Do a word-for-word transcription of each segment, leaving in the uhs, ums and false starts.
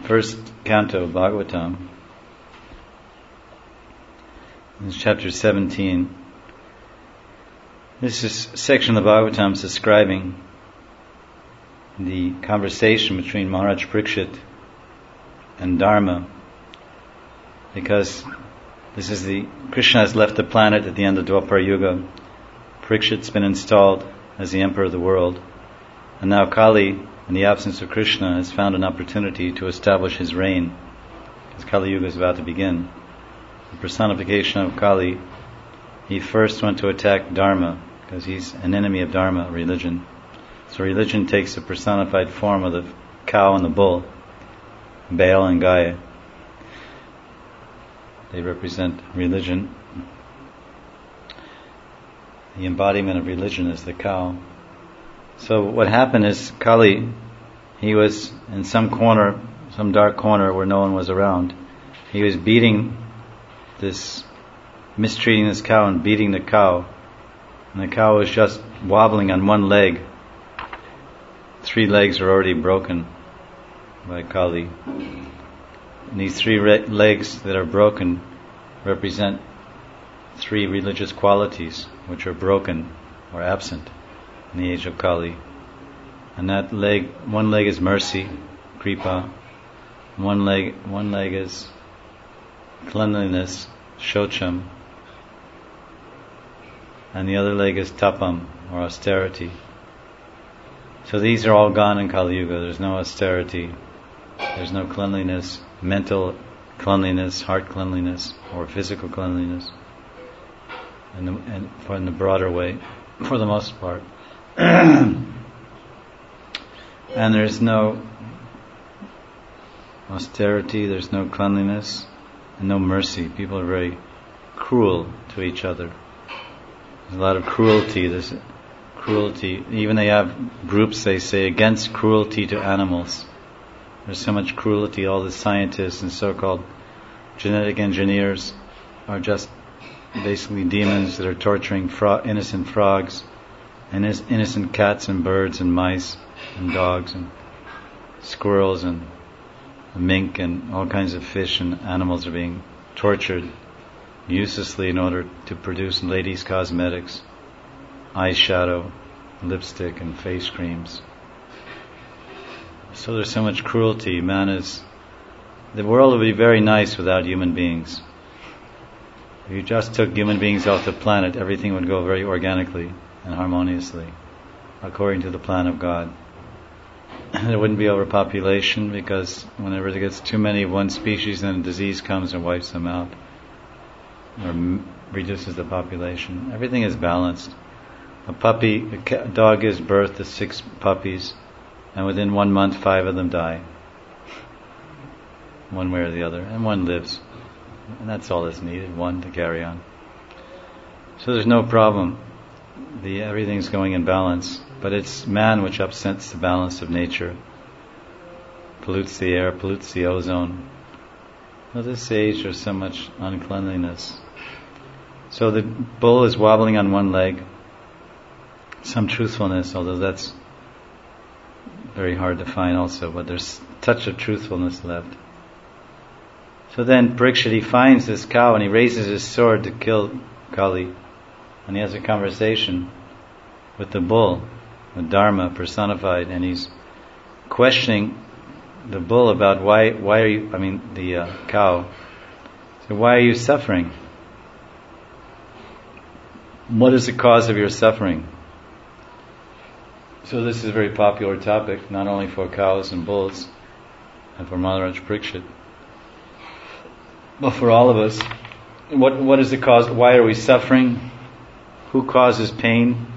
first canto of Bhagavatam. It's chapter seventeen. This is a section of the Bhagavatam is describing the conversation between Maharaj Parikshit and Dharma, because this is the Krishna has left the planet at the end of Dwapara Yuga. Parikshit's been installed as the emperor of the world, and now Kali, in the absence of Krishna, has found an opportunity to establish his reign, because Kali Yuga is about to begin. The personification of Kali, he first went to attack Dharma, because he's an enemy of Dharma, religion. So religion takes the personified form of the cow and the bull, Baal and Gaia. They represent religion. The embodiment of religion is the cow. So what happened is Kali, he was in some corner, some dark corner where no one was around. He was beating this, mistreating this cow and beating the cow. And the cow was just wobbling on one leg. Three legs are already broken by Kali. And these three re- legs that are broken represent three religious qualities which are broken or absent in the age of Kali. And that leg, one leg is mercy, kripa. One leg, one leg is cleanliness, shocham. And the other leg is tapam, or austerity. So these are all gone in Kali Yuga. There's no austerity, there's no cleanliness, mental cleanliness, heart cleanliness, or physical cleanliness, in the, in, for in the broader way, for the most part. And there's no austerity, there's no cleanliness, and no mercy. People are very cruel to each other. There's a lot of cruelty. There's cruelty. Even they have groups, they say, against cruelty to animals. There's so much cruelty. All the scientists and so-called genetic engineers are just basically demons that are torturing fro- innocent frogs and is- innocent cats and birds and mice and dogs and squirrels and mink and all kinds of fish and animals are being tortured uselessly in order to produce ladies' cosmetics, eyeshadow, lipstick and face creams. So there's so much cruelty. Man is, the world would be very nice without human beings. If you just took human beings off the planet, everything would go very organically and harmoniously, according to the plan of God. There wouldn't be overpopulation, because whenever there gets too many of one species, then a disease comes and wipes them out, or m- reduces the population. Everything is balanced. A puppy, a ca- dog gives birth to six puppies, and within one month, five of them die, one way or the other, and one lives. And that's all that's needed, one to carry on. So there's no problem. The everything's going in balance, but it's man which upsets the balance of nature, pollutes the air, pollutes the ozone. At this age, there's so much uncleanliness. So the bull is wobbling on one leg. Some truthfulness, although that's very hard to find also, but there's a touch of truthfulness left. So then Parikshit, he finds this cow and he raises his sword to kill Kali. And he has a conversation with the bull, with Dharma personified, and he's questioning the bull about why, why are you, I mean the uh, cow, so why are you suffering? What is the cause of your suffering? So this is a very popular topic, not only for cows and bulls, and for Maharaj Parikshit, but for all of us. What what is the cause? Why are we suffering? Who causes pain?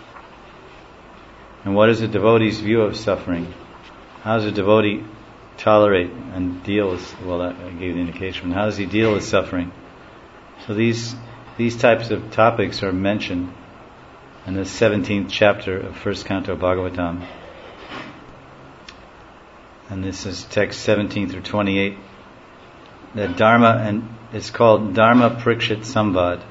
And what is a devotee's view of suffering? How does a devotee tolerate and deal with, well, I gave the indication, how does he deal with suffering? So these these types of topics are mentioned in the seventeenth chapter of first canto of Bhagavatam. And this is text seventeen through twenty-eight. That Dharma, and it's called Dharma Parikshit Samvad.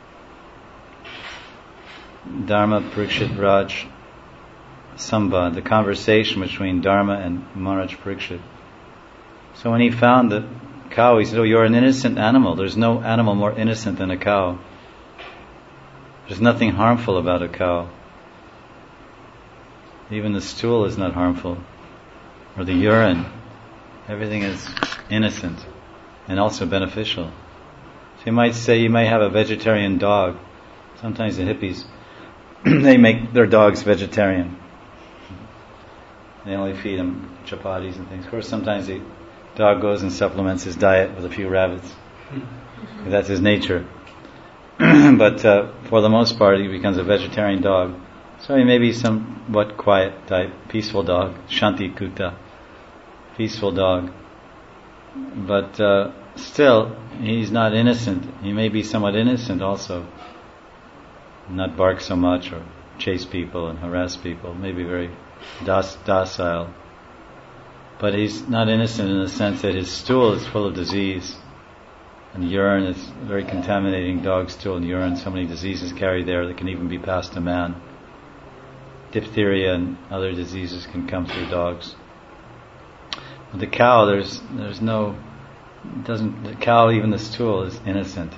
Dharma Parikshit Raj Samvad, the conversation between Dharma and Maharaj Parikshit. So when he found the cow, he said, "Oh, you're an innocent animal. There's no animal more innocent than a cow. There's nothing harmful about a cow. Even the stool is not harmful, or the urine. Everything is innocent and also beneficial." So you might say you may have a vegetarian dog. Sometimes the hippies, they make their dogs vegetarian. They only feed them chapatis and things. Of course, sometimes the dog goes and supplements his diet with a few rabbits. That's his nature. But uh, for the most part, he becomes a vegetarian dog. So he may be somewhat quiet type, peaceful dog, Shanti Kuta, peaceful dog. But uh, still, he's not innocent. He may be somewhat innocent also. Not bark so much or chase people and harass people. Maybe very doc- docile. But he's not innocent in the sense that his stool is full of disease. And urine is very contaminating. Dog stool and urine, so many diseases carried there that can even be passed to man. Diphtheria and other diseases can come through dogs. With the cow, there's there's no doesn't the cow, even the stool is innocent.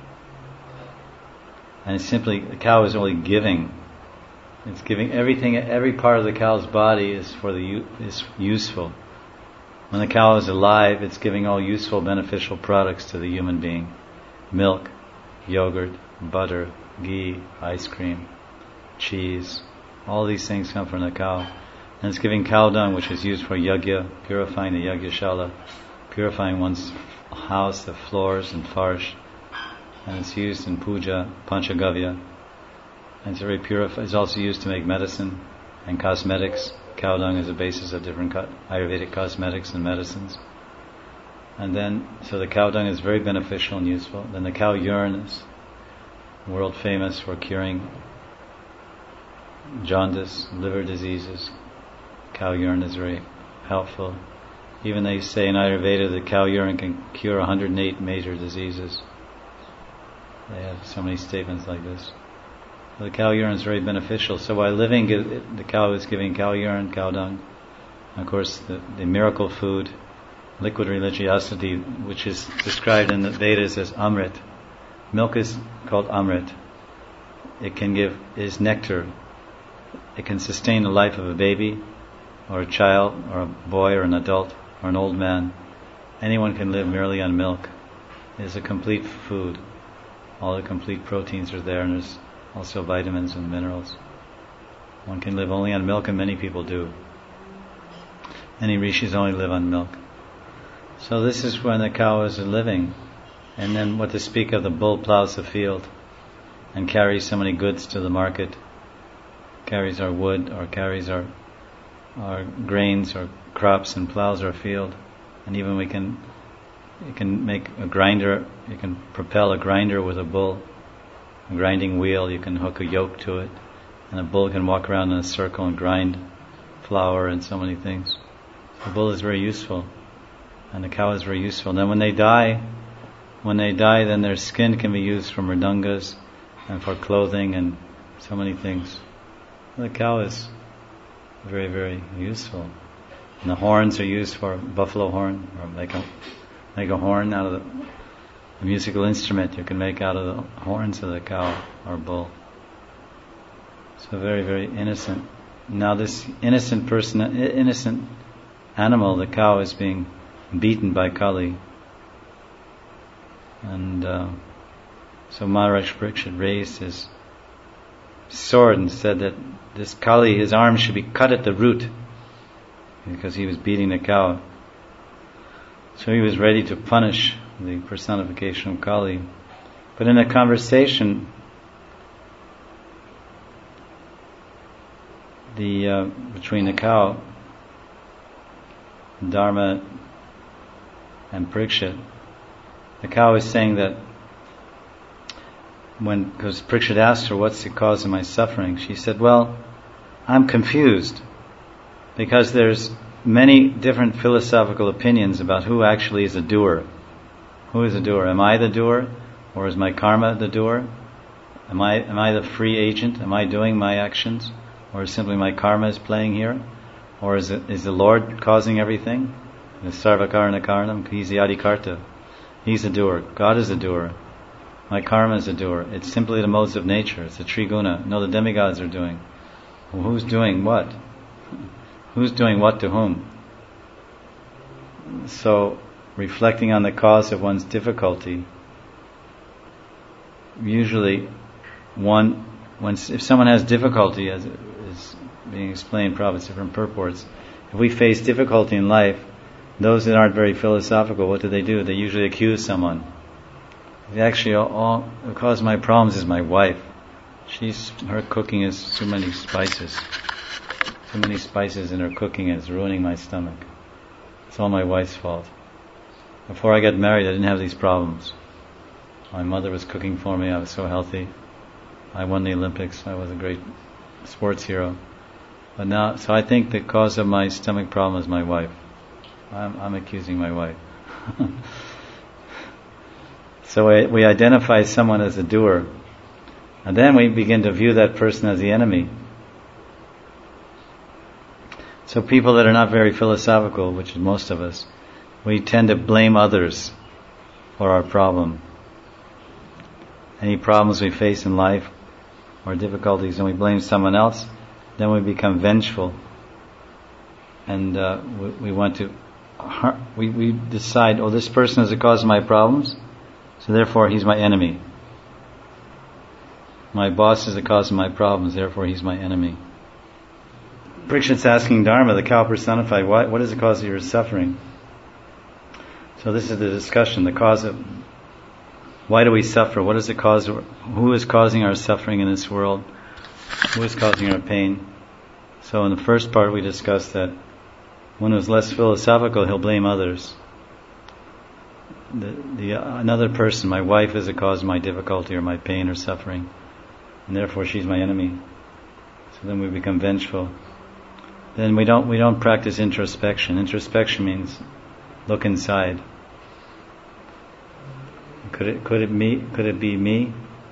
And it's simply, the cow is only giving. It's giving everything. Every part of the cow's body is for the is useful. When the cow is alive, it's giving all useful, beneficial products to the human being: milk, yogurt, butter, ghee, ice cream, cheese. All these things come from the cow. And it's giving cow dung, which is used for yajna, purifying the yajna-shala, purifying one's house, the floors and farsh. And it's used in puja, panchagavya. And it's very purified. It's also used to make medicine and cosmetics. Cow dung is the basis of different co- Ayurvedic cosmetics and medicines. And then, so the cow dung is very beneficial and useful. Then the cow urine is world famous for curing jaundice, liver diseases. Cow urine is very helpful. Even they say in Ayurveda that cow urine can cure one hundred eight major diseases. They have so many statements like this. So the cow urine is very beneficial. So while living, the cow is giving cow urine, cow dung. And of course, the, the miracle food, liquid religiosity, which is described in the Vedas as Amrit. Milk is called Amrit. It can give, is nectar. It can sustain the life of a baby, or a child, or a boy, or an adult, or an old man. Anyone can live merely on milk. It is a complete food. All the complete proteins are there, and there's also vitamins and minerals. One can live only on milk, and many people do. Many rishis only live on milk. So this is when the cow is living. And then what to speak of, the bull plows the field and carries so many goods to the market. Carries our wood, or carries our our grains or crops, and plows our field. And even we can you can make a grinder, you can propel a grinder with a bull, a grinding wheel. You can hook a yoke to it, and a bull can walk around in a circle and grind flour and so many things. The bull is very useful, and the cow is very useful. And then when they die, when they die, then their skin can be used for mridangas and for clothing and so many things. The cow is very, very useful. And the horns are used for buffalo horn, or make a make a horn out of the a musical instrument you can make out of the horns of the cow or bull. So very, very innocent. Now this innocent person, innocent animal, the cow, is being beaten by Kali. And uh, so Maharaj Parikshit raised his sword and said that this Kali, his arm should be cut at the root, because he was beating the cow. So he was ready to punish the personification of Kali. But in a conversation, the uh, between the cow, Dharma, and Parikshit, the cow is saying that when, because Parikshit asked her, what's the cause of my suffering? She said, well, I'm confused, because there's many different philosophical opinions about who actually is a doer. Who is a doer? Am I the doer? Or is my karma the doer? Am I am I the free agent? Am I doing my actions? Or is simply my karma is playing here? Or is it is the Lord causing everything? The Sarvakarana Karanam, he's the Adikarta. He's the doer. God is the doer. My karma is the doer. It's simply the modes of nature. It's the Triguna. No, the demigods are doing. Well, who's doing what? Who's doing what to whom? So, reflecting on the cause of one's difficulty, usually one, when, if someone has difficulty, as is being explained, probably different purports, if we face difficulty in life, those that aren't very philosophical, what do they do? They usually accuse someone. Actually, all, all the cause of my problems is my wife. She's her cooking is too many spices. Too many spices in her cooking is ruining my stomach. It's all my wife's fault. Before I got married, I didn't have these problems. My mother was cooking for me. I was so healthy. I won the Olympics. I was a great sports hero. But now, so I think the cause of my stomach problem is my wife. I'm, I'm accusing my wife. So we, we identify someone as a doer, and then we begin to view that person as the enemy. So people that are not very philosophical, which is most of us, we tend to blame others for our problem. Any problems we face in life or difficulties, and we blame someone else, then we become vengeful, and uh, we, we want to. We, we decide, oh, this person is the cause of my problems, so therefore he's my enemy. My boss is the cause of my problems, therefore he's my enemy. Parikshit's asking Dharma, the cow personified, why, what is the cause of your suffering? So this is the discussion, the cause of, why do we suffer? What is the cause of, who is causing our suffering in this world? Who is causing our pain? So in the first part we discussed that one who's less philosophical, he'll blame others. The, the uh, another person, my wife is the cause of my difficulty or my pain or suffering, and therefore she's my enemy. So then we become vengeful. Then we don't we don't practice introspection. Introspection means look inside. Could it could it me could it be me?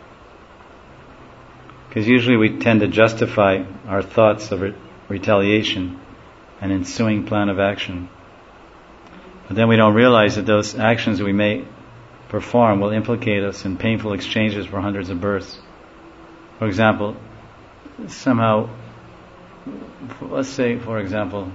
Because usually we tend to justify our thoughts of re- retaliation an ensuing plan of action. But then we don't realize that those actions we may perform will implicate us in painful exchanges for hundreds of births. For example, somehow, let's say, for example,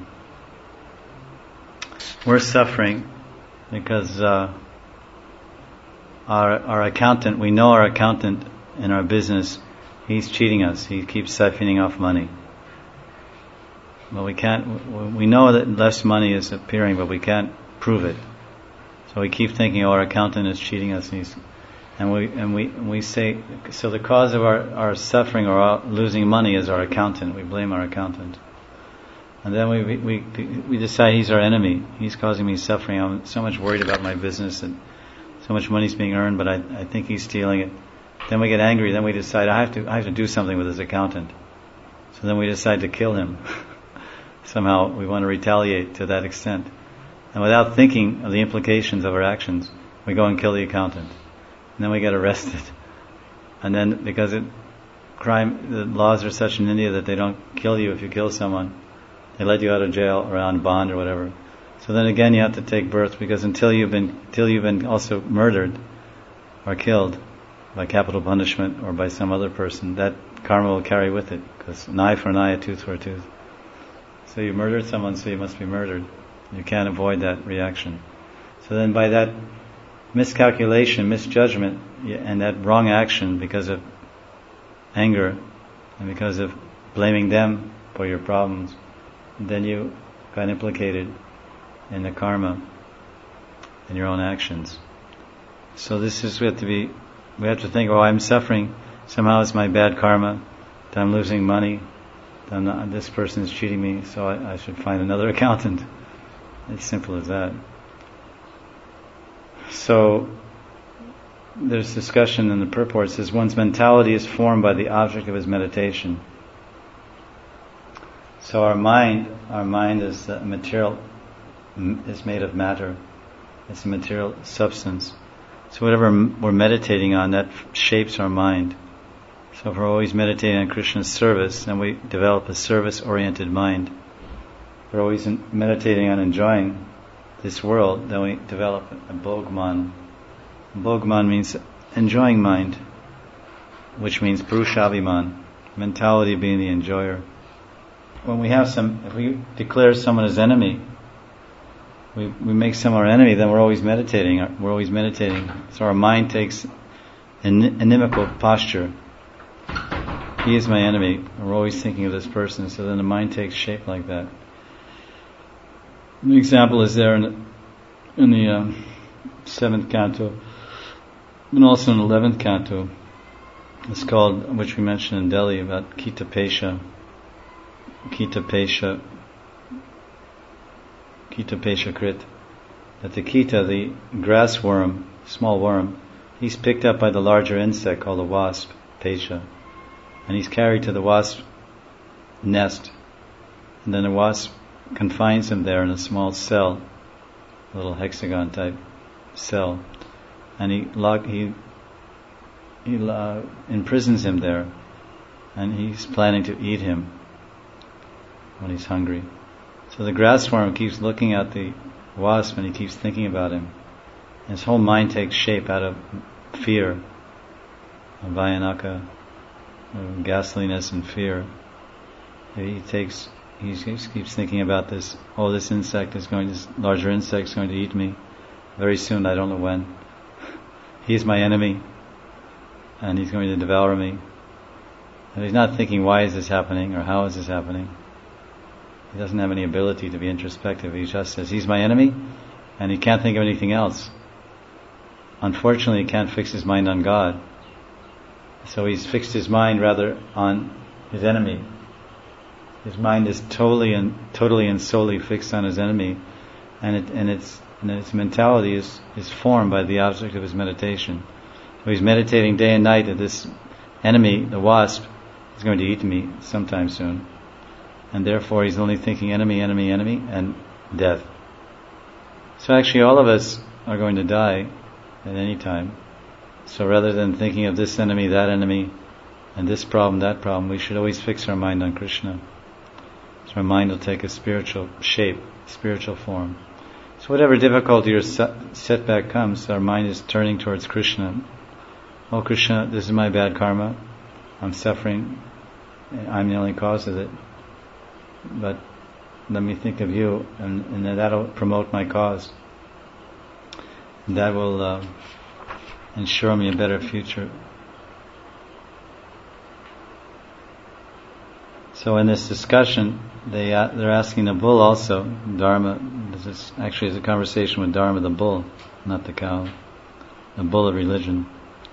we're suffering because uh, our our accountant, we know our accountant in our business, he's cheating us. He keeps siphoning off money. But we can't, we know that less money is appearing, but we can't prove it. So we keep thinking, oh, our accountant is cheating us, and, he's, and we and we and we say, so the cause of our, our suffering or our losing money is our accountant. We blame our accountant. And then we, we we we decide he's our enemy. He's causing me suffering. I'm so much worried about my business and so much money's being earned, but I I think he's stealing it. Then we get angry. Then we decide I have to I have to do something with his accountant. So then we decide to kill him. Somehow we want to retaliate to that extent. And without thinking of the implications of our actions, we go and kill the accountant. And then we get arrested. And then because it, crime, the laws are such in India that they don't kill you if you kill someone. They let you out of jail or on bond or whatever. So then again you have to take birth, because until you've been, until you've been also murdered or killed by capital punishment or by some other person, that karma will carry with it. Because an eye for an eye, a tooth for a tooth. So you murdered someone, so you must be murdered. You can't avoid that reaction. So then by that miscalculation, misjudgment, and that wrong action because of anger and because of blaming them for your problems, then you got implicated in the karma in your own actions. So this is, we have to be, we have to think, oh, I'm suffering, somehow it's my bad karma, that I'm losing money, I'm not, this person is cheating me, so I, I should find another accountant. It's simple as that. So there's discussion in the purport. It says one's mentality is formed by the object of his meditation. So our mind, our mind is a material, is made of matter. It's a material substance. So whatever we're meditating on, that shapes our mind. So if we're always meditating on Krishna's service, then we develop a service-oriented mind. If we're always meditating on enjoying this world, then we develop a bhogman. Bhogman means enjoying mind, which means purushabhiman, mentality being the enjoyer. When we have some, if we declare someone as enemy, we we make someone our enemy, then we're always meditating. We're always meditating. So our mind takes an inimical posture. He is my enemy. We're always thinking of this person. So then the mind takes shape like that. An example is there in the, in the um, seventh canto, and also in the eleventh canto. It's called, which we mentioned in Delhi, about Kita Pesha. Kita Pesha. Kita Pesha Krit. That the Kita, the grass worm, small worm, he's picked up by the larger insect called the wasp, Pesha. And he's carried to the wasp nest. And then the wasp confines him there in a small cell, a little hexagon type cell. And he lock, he he uh, imprisons him there. And he's planning to eat him when he's hungry. So the grassworm keeps looking at the wasp and he keeps thinking about him. And his whole mind takes shape out of fear, vayanaka, ghastliness and fear. He takes, he keeps thinking about this. Oh, this insect is going, this larger insect is going to eat me very soon. I don't know when. He's my enemy, and he's going to devour me. And he's not thinking, why is this happening or how is this happening? He doesn't have any ability to be introspective. He just says, he's my enemy, and he can't think of anything else. Unfortunately, he can't fix his mind on God. So he's fixed his mind rather on his enemy. His mind is totally and totally and solely fixed on his enemy, and it and its and its mentality is, is formed by the object of his meditation. So he's meditating day and night that this enemy, the wasp, is going to eat me sometime soon. And therefore he's only thinking enemy, enemy, enemy, and death. So actually all of us are going to die at any time. So rather than thinking of this enemy, that enemy, and this problem, that problem, we should always fix our mind on Krishna. So our mind will take a spiritual shape, spiritual form. So whatever difficulty or setback comes, our mind is turning towards Krishna. Oh Krishna, this is my bad karma. I'm suffering. I'm the only cause of it. But let me think of you, and, and that'll promote my cause. And that will uh, ensure me a better future. So in this discussion, they uh, they're asking the bull also, Dharma. This is actually is a conversation with Dharma, the bull, not the cow, the bull of religion.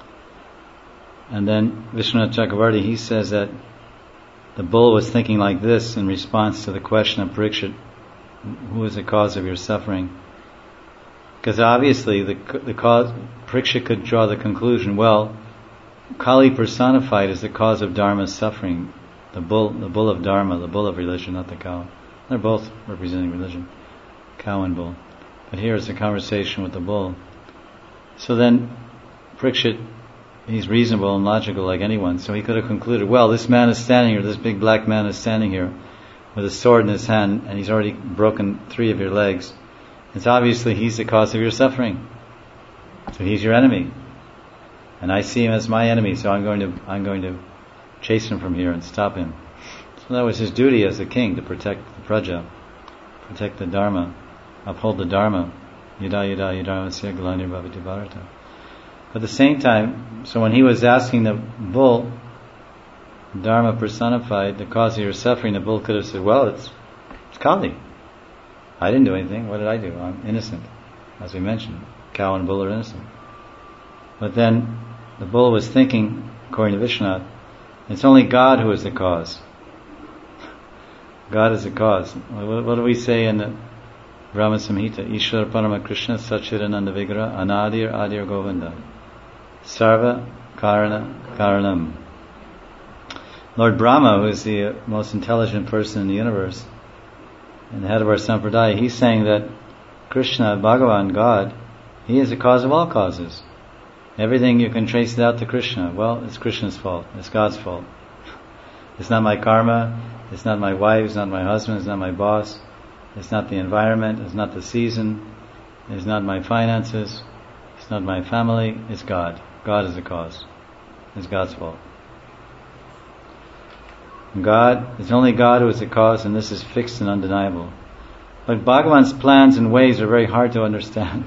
And then Vishwanath Chakravarti, he says that the bull was thinking like this in response to the question of Parikshit, who is the cause of your suffering? Because obviously the the cause, Parikshit could draw the conclusion, well, Kali personified is the cause of Dharma's suffering. The bull, the bull of Dharma, the bull of religion, not the cow. They're both representing religion, cow and bull. But here is a conversation with the bull. So then Parikshit, he's reasonable and logical like anyone, so he could have concluded, well, this man is standing here, this big black man is standing here with a sword in his hand, and he's already broken three of your legs. It's obviously he's the cause of your suffering. So he's your enemy. And I see him as my enemy, so I'm going to I'm going to chase him from here and stop him. So that was his duty as a king, to protect the praja, protect the dharma, uphold the dharma. Yada yada yadharmasya glanir bhavati bharata. At the same time, so when he was asking the bull, Dharma personified, the cause of your suffering, the bull could have said, well, it's, it's Kali. I didn't do anything. What did I do? I'm innocent. As we mentioned, cow and bull are innocent. But then the bull was thinking, according to Vishwanath, it's only God who is the cause. God is the cause. What, what do we say in the Brahma Samhita? Ishvara Parama Krishna Satchidananda Vigraha Anadir Adir Govinda Sarva Karana Karanam. Lord Brahma, who is the most intelligent person in the universe and the head of our sampradaya, he's saying that Krishna, Bhagavan, God, he is the cause of all causes. Everything you can trace it out to Krishna. Well, it's Krishna's fault. It's God's fault. It's not my karma. It's not my wife. It's not my husband. It's not my boss. It's not the environment. It's not the season. It's not my finances. It's not my family. It's God. God is the cause. It's God's fault. God, it's only God who is the cause, and this is fixed and undeniable. But Bhagavan's plans and ways are very hard to understand.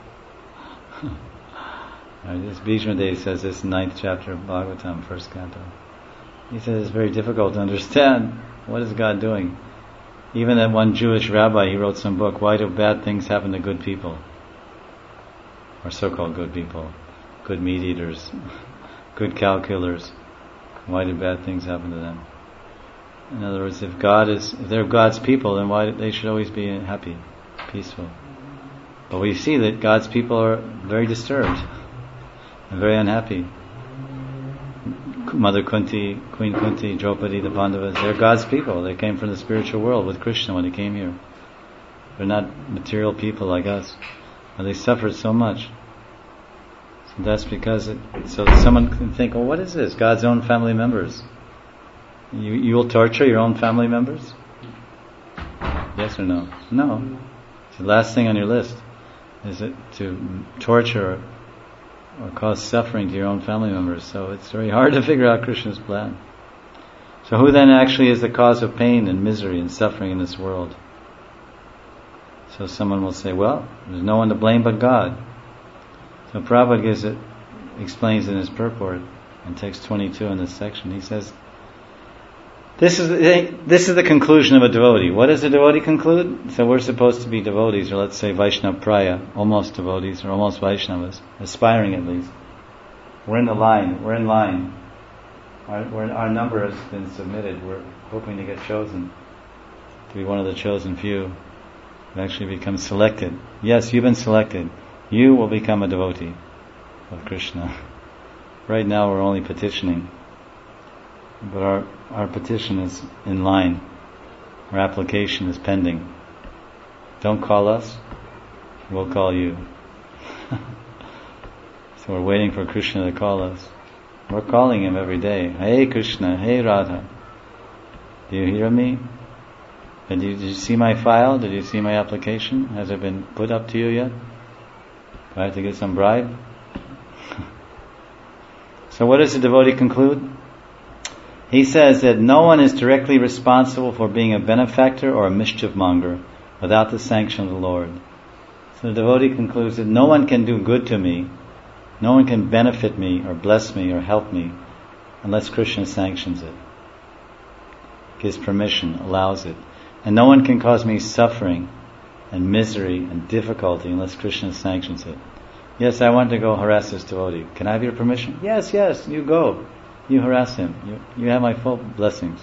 This Bhishma Dev says this in ninth chapter of Bhagavatam, first canto. He says it's very difficult to understand. What is God doing? Even that one Jewish rabbi, he wrote some book, Why Do Bad Things Happen to Good People? Or so-called good people. Good meat eaters. Good cow killers. Why do bad things happen to them? In other words, if God is, if they're God's people, then why they should always be happy, peaceful. But we see that God's people are very disturbed and very unhappy. Mother Kunti, Queen Kunti, Draupadi, the Pandavas, they're God's people. They came from the spiritual world with Krishna when he came here. They're not material people like us. But they suffered so much. So that's because it, so that someone can think, well, what is this? God's own family members. You you will torture your own family members? Yes or no? No. It's the last thing on your list. Is it to torture or cause suffering to your own family members? So it's very hard to figure out Krishna's plan. So who then actually is the cause of pain and misery and suffering in this world? So someone will say, well, there's no one to blame but God. So Prabhupada gives it, explains in his purport in text twenty-two in this section. He says, This is the, this is the conclusion of a devotee. What does a devotee conclude? So we're supposed to be devotees, or let's say Vaishnava Praya, almost devotees, or almost Vaishnavas, aspiring at least. We're in the line. We're in line. Our, we're, our number has been submitted. We're hoping to get chosen to be one of the chosen few who actually become selected. Yes, you've been selected. You will become a devotee of Krishna. Right now, we're only petitioning. But our, our petition is in line. Our application is pending. Don't call us, we'll call you. So we're waiting for Krishna to call us. We're calling him every day. Hey Krishna, hey Radha. Do you hear me? Did you, did you see my file? Did you see my application? Has it been put up to you yet? Do I have to get some bribe? So what does the devotee conclude? He says that no one is directly responsible for being a benefactor or a mischief monger without the sanction of the Lord. So the devotee concludes that no one can do good to me, no one can benefit me or bless me or help me unless Krishna sanctions it, gives permission, allows it. And no one can cause me suffering and misery and difficulty unless Krishna sanctions it. Yes, I want to go harass this devotee. Can I have your permission? Yes, yes, you go. You harass him. You, you have my full blessings.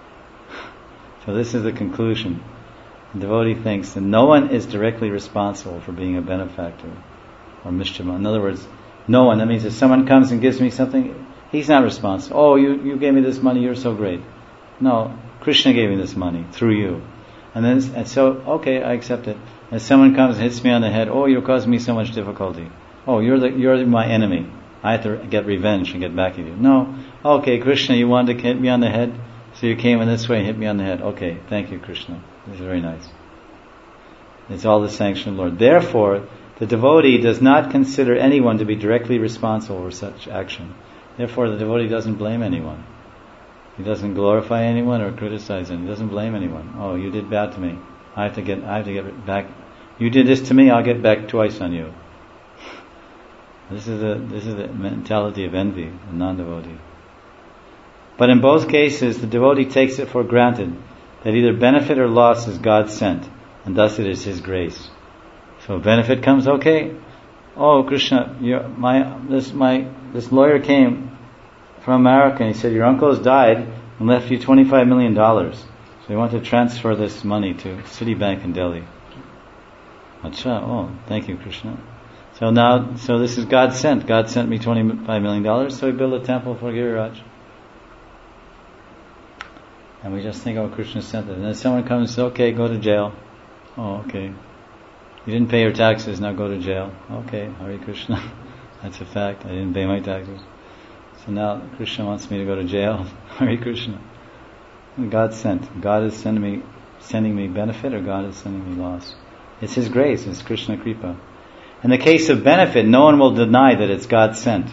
So this is the conclusion. The devotee thinks that no one is directly responsible for being a benefactor or mischief. In other words, no one. That means if someone comes and gives me something, he's not responsible. Oh, you, you gave me this money, you're so great. No, Krishna gave me this money through you. And then, and so, okay, I accept it. And someone comes and hits me on the head, oh, you're causing me so much difficulty. Oh, you're the, you're my enemy. I have to get revenge and get back at you. No. Okay, Krishna, you wanted to hit me on the head, so you came in this way and hit me on the head. Okay, thank you, Krishna. This is very nice. It's all the sanction of the Lord. Therefore, the devotee does not consider anyone to be directly responsible for such action. Therefore, the devotee doesn't blame anyone. He doesn't glorify anyone or criticize anyone. He doesn't blame anyone. Oh, you did bad to me. I have to get. I have to get back. You did this to me. I'll get back twice on you. This is the this is the mentality of envy, a non-devotee. But in both cases, the devotee takes it for granted that either benefit or loss is God sent, and thus it is His grace. So benefit comes, okay. Oh, Krishna, you're, my this my this lawyer came from America and he said your uncle has died and left you twenty-five million dollars. So you want to transfer this money to Citibank in Delhi. Acha, oh, thank you, Krishna. So now, so this is God sent. God sent me twenty-five million dollars, so we build a temple for Giriraj. And we just think, oh, Krishna sent it. And then someone comes and says, okay, go to jail. Oh, okay. You didn't pay your taxes, now go to jail. Okay, Hare Krishna. That's a fact. I didn't pay my taxes. So now Krishna wants me to go to jail. Hare Krishna. And God sent. God is sending me, sending me benefit, or God is sending me loss. It's His grace. It's Krishna Kripa. In the case of benefit, no one will deny that it's God sent.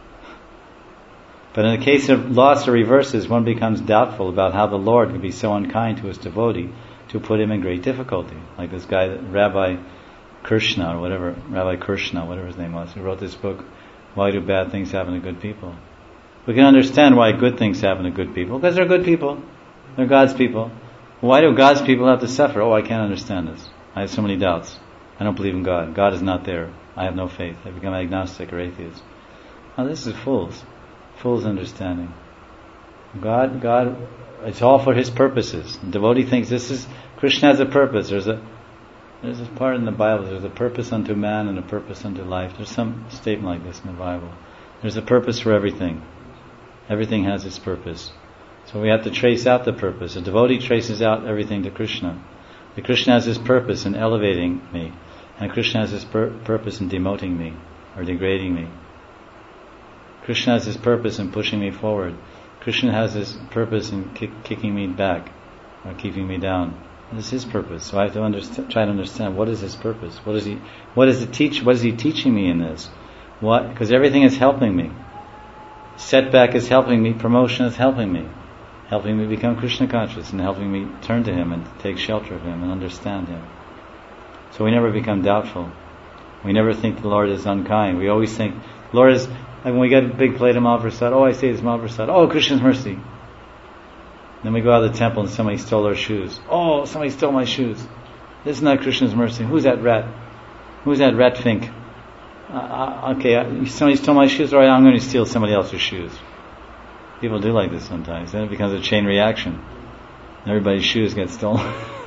But in the case of loss or reverses, one becomes doubtful about how the Lord could be so unkind to his devotee to put him in great difficulty. Like this guy, Rabbi Krishna, or whatever, Rabbi Krishna, whatever his name was, who wrote this book, Why Do Bad Things Happen to Good People? We can understand why good things happen to good people, because they're good people. They're God's people. Why do God's people have to suffer? Oh, I can't understand this. I have so many doubts. I don't believe in God. God is not there. I have no faith. I become agnostic or atheist. Now this is fools. Fool's understanding. God, God, it's all for His purposes. The devotee thinks this is, Krishna has a purpose. There's a, there's a part in the Bible, there's a purpose unto man and a purpose unto life. There's some statement like this in the Bible. There's a purpose for everything. Everything has its purpose. So we have to trace out the purpose. A devotee traces out everything to Krishna. The Krishna has his purpose in elevating me, and Krishna has his pur- purpose in demoting me or degrading me. Krishna has his purpose in pushing me forward. Krishna has his purpose in kick, kicking me back or keeping me down. This is his purpose. So I have to understand, try to understand what is his purpose. What is he? What is it teach? What is he teaching me in this? What? Because everything is helping me. Setback is helping me. Promotion is helping me, helping me become Krishna conscious and helping me turn to Him and take shelter of Him and understand Him. So we never become doubtful. We never think the Lord is unkind. We always think the Lord is. Like when we get a big plate of Mahaprasad, oh, I say it's Mahaprasad. Oh, Krishna's mercy. Then we go out of the temple and somebody stole our shoes. Oh, somebody stole my shoes. This is not Krishna's mercy. Who's that rat? Who's that rat fink? Uh, uh, okay, uh, somebody stole my shoes. All right, I'm going to steal somebody else's shoes. People do like this sometimes. Then it becomes a chain reaction. Everybody's shoes get stolen.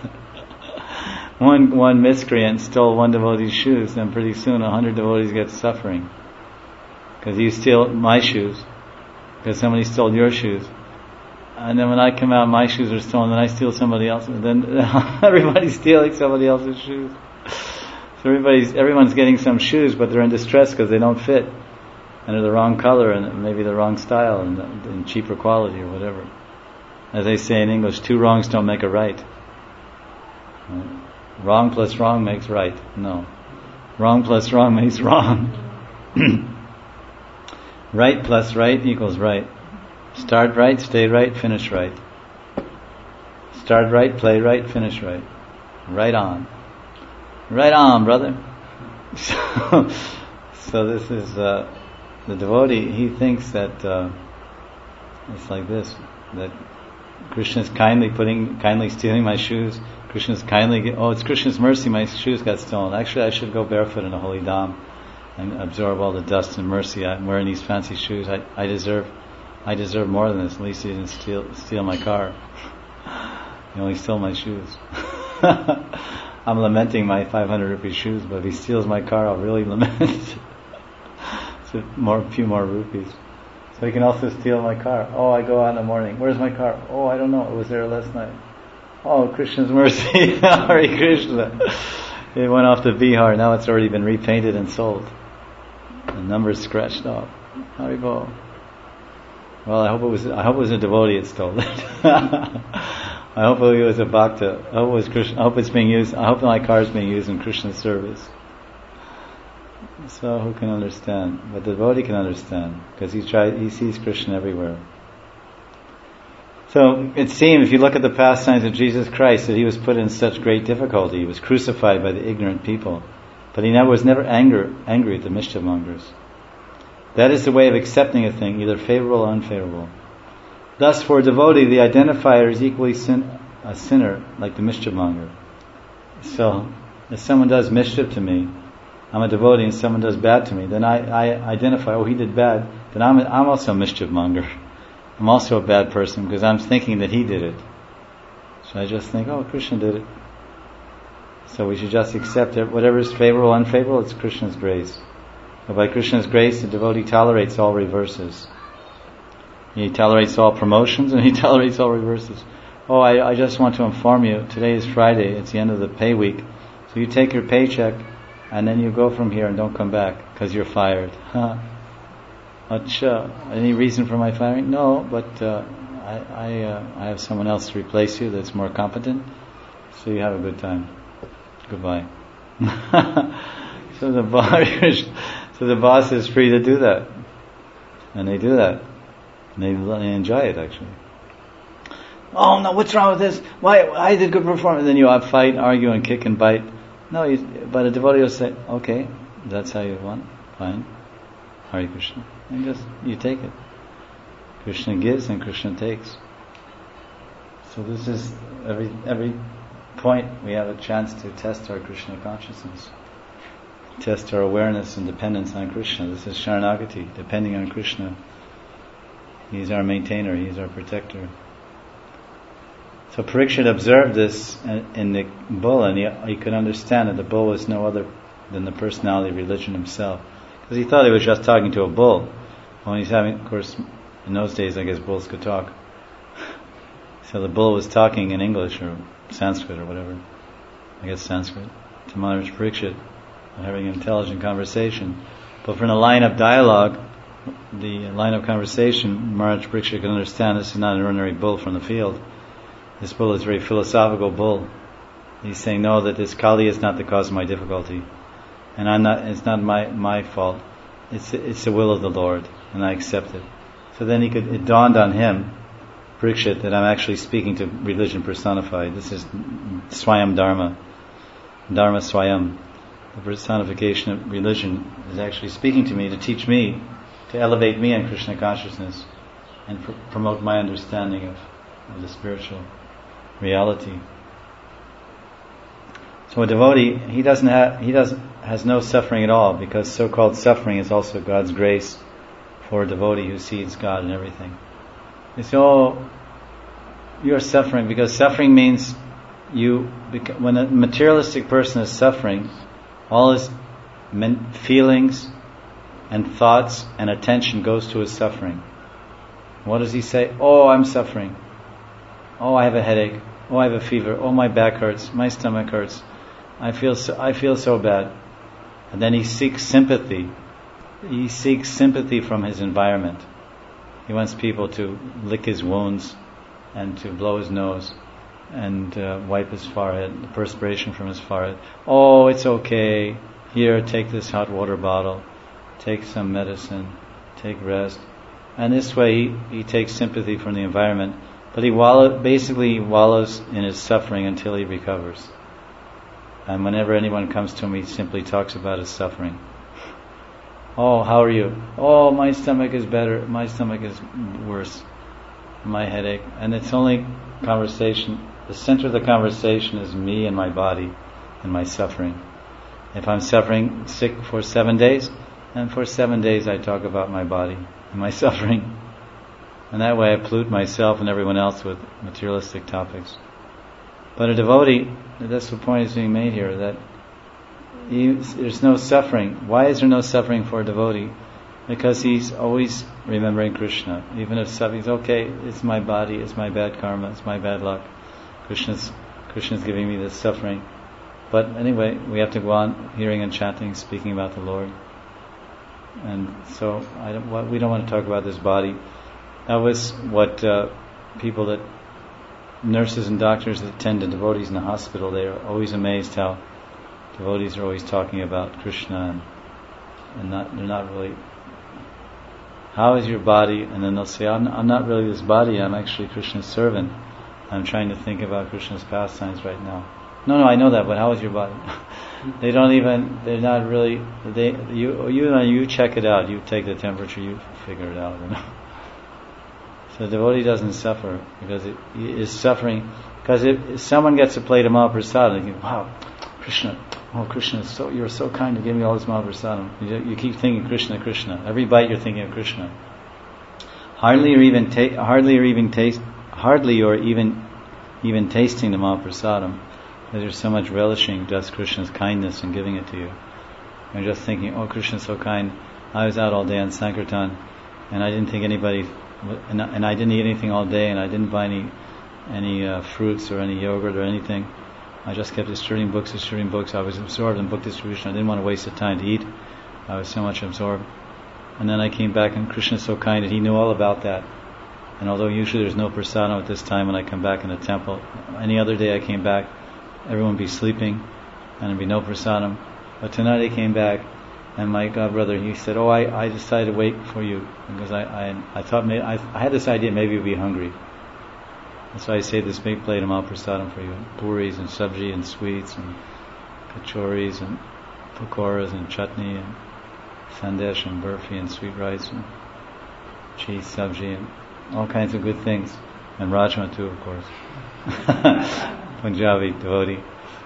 one one miscreant stole one devotee's shoes, then pretty soon a hundred devotees get suffering. Because you steal my shoes, because somebody stole your shoes, and then when I come out, my shoes are stolen. Then I steal somebody else's. Then everybody's stealing somebody else's shoes. So everybody's everyone's getting some shoes, but they're in distress because they don't fit, and they're the wrong color and maybe the wrong style and, and cheaper quality or whatever. As they say in English, two wrongs don't make a right. Wrong plus wrong makes right. No, wrong plus wrong makes wrong. Right plus right equals right. Start right, stay right, finish right. Start right, play right, finish right. Right on. Right on, brother. So, so this is uh, the devotee. He thinks that uh, it's like this: that Krishna's kindly putting, kindly stealing my shoes. Krishna's kindly, oh, it's Krishna's mercy. My shoes got stolen. Actually, I should go barefoot in a holy dham and absorb all the dust and mercy. I'm wearing these fancy shoes. I, I deserve, I deserve more than this. At least he didn't steal steal my car. He only stole my shoes. I'm lamenting my five hundred rupee shoes, but if he steals my car, I'll really lament. It's a more, few more rupees. So he can also steal my car. Oh, I go out in the morning. Where's my car? Oh, I don't know. It was there last night. Oh, Krishna's mercy. Hare Krishna. It went off to Bihar. Now it's already been repainted and sold. The number's scratched off. Haribol. Well, I hope it was. I hope it was a devotee that stole it. I hope it was a bhakta. I hope it was Krishna. I hope it's being used. I hope my car is being used in Krishna's service. So who can understand? But the devotee can understand because he tries. He sees Krishna everywhere. So it seems, if you look at the pastimes of Jesus Christ, that he was put in such great difficulty. He was crucified by the ignorant people, but he never was never anger, angry at the mischief mongers. That is the way of accepting a thing, either favorable or unfavorable. Thus, for a devotee, the identifier is equally sin, a sinner, like the mischief monger. So, if someone does mischief to me, I'm a devotee, and someone does bad to me, then I, I identify, oh, he did bad, then I'm, I'm also a mischief monger. I'm also a bad person because I'm thinking that he did it. So I just think, oh, Krishna did it. So we should just accept it. Whatever is favorable, unfavorable, it's Krishna's grace. But by Krishna's grace, the devotee tolerates all reverses. He tolerates all promotions and he tolerates all reverses. Oh, I, I just want to inform you, today is Friday, it's the end of the pay week. So you take your paycheck and then you go from here and don't come back because you're fired. Huh? Achha. Any reason for my firing? No, but uh, I I, uh, I have someone else to replace you that's more competent. So you have a good time. Goodbye. So the boss, so the boss is free to do that, and they do that, and they, they enjoy it actually. Oh no, what's wrong with this? Why I did good performance? And then you fight, argue, and kick and bite. No, you, but a devotee will say, okay, that's how you want, fine. Hare Krishna, and just you take it. Krishna gives and Krishna takes. So this is every every point we have a chance to test our Krishna consciousness, test our awareness and dependence on Krishna. This is Sharanagati, depending on Krishna. He's our maintainer, He's our protector. So Parikshit observed this in the bull, and he, he could understand that the bull was no other than the personality of religion himself. Because he thought he was just talking to a bull. When he's having, of course, in those days I guess bulls could talk. So the bull was talking in English or Sanskrit or whatever. I guess Sanskrit. To Maharaj Parikshit, having an intelligent conversation. But from the line of dialogue, the line of conversation, Maharaj Parikshit could understand this is not an ordinary bull from the field. This bull is a very philosophical bull. He's saying, no, that this Kali is not the cause of my difficulty. And I'm not, it's not my, my fault. It's, it's the will of the Lord, and I accept it. So then he could, it dawned on him, Parikshit, that I'm actually speaking to religion personified. This is Swayam Dharma. Dharma Swayam. The personification of religion is actually speaking to me to teach me, to elevate me in Krishna consciousness and pr- promote my understanding of, of the spiritual reality. So a devotee, he doesn't have, he doesn't has no suffering at all, because so-called suffering is also God's grace for a devotee who sees God in everything. They say, oh, you're suffering, because suffering means you, when a materialistic person is suffering, all his men, feelings and thoughts and attention goes to his suffering. What does he say? Oh, I'm suffering. Oh, I have a headache. Oh, I have a fever. Oh, my back hurts. My stomach hurts. I feel so, I feel so bad. And then he seeks sympathy. He seeks sympathy from his environment. He wants people to lick his wounds and to blow his nose and uh, wipe his forehead, the perspiration from his forehead. Oh, it's okay. Here, take this hot water bottle. Take some medicine. Take rest. And this way he, he takes sympathy from the environment. But he wallow, basically he wallows in his suffering until he recovers. And whenever anyone comes to him, he simply talks about his suffering. Oh, how are you? Oh, my stomach is better. My stomach is worse. My headache. And it's only conversation. The center of the conversation is me and my body and my suffering. If I'm suffering sick for seven days, and for seven days I talk about my body and my suffering. And that way I pollute myself and everyone else with materialistic topics. But a devotee, that's the point is being made here, that he, there's no suffering. Why is there no suffering for a devotee? Because he's always remembering Krishna. Even if suffering's okay, it's my body, it's my bad karma, it's my bad luck. Krishna's, Krishna's giving me this suffering. But anyway, we have to go on hearing and chanting, speaking about the Lord. And so I don't, we don't want to talk about this body. That was what uh, people that, nurses and doctors that tend to devotees in the hospital, they are always amazed how devotees are always talking about Krishna and, and not, they're not really, how is your body? And then they'll say, I'm, I'm not really this body, I'm actually Krishna's servant. I'm trying to think about Krishna's pastimes right now. No, no, I know that, but how is your body? They don't even, they're not really, they, you, you, you check it out, you take the temperature, you figure it out, you know. So the devotee doesn't suffer because it, he is suffering. Because if, if someone gets a plate of Mahaprasadam, you think, wow, Krishna, oh Krishna, so you're so kind to give me all this Mahaprasadam. You, you keep thinking Krishna, Krishna. Every bite you're thinking of Krishna. Hardly or even ta- hardly or even taste, hardly or even even tasting the Mahaprasadam, because there's so much relishing just Krishna's kindness and giving it to you. You're just thinking, oh Krishna's so kind. I was out all day on Sankirtan, and I didn't think anybody. And I, and I didn't eat anything all day, and I didn't buy any any uh, fruits or any yogurt or anything. I just kept distributing books, distributing books. I was absorbed in book distribution. I didn't want to waste the time to eat. I was so much absorbed. And then I came back, and Krishna is so kind that he knew all about that. And although usually there's no prasadam at this time when I come back in the temple, any other day I came back, everyone would be sleeping, and there'd be no prasadam. But tonight he came back, and my god brother, he said, "Oh, I, I decided to wait for you because I I, I thought maybe, I, I had this idea maybe you'd be hungry. That's why I saved this big plate of Mahaprasadam for you, puris and sabji and sweets and kachoris and pakoras and chutney and sandesh and burfi and sweet rice and cheese sabji and all kinds of good things, and rajma too, of course." Punjabi devotee.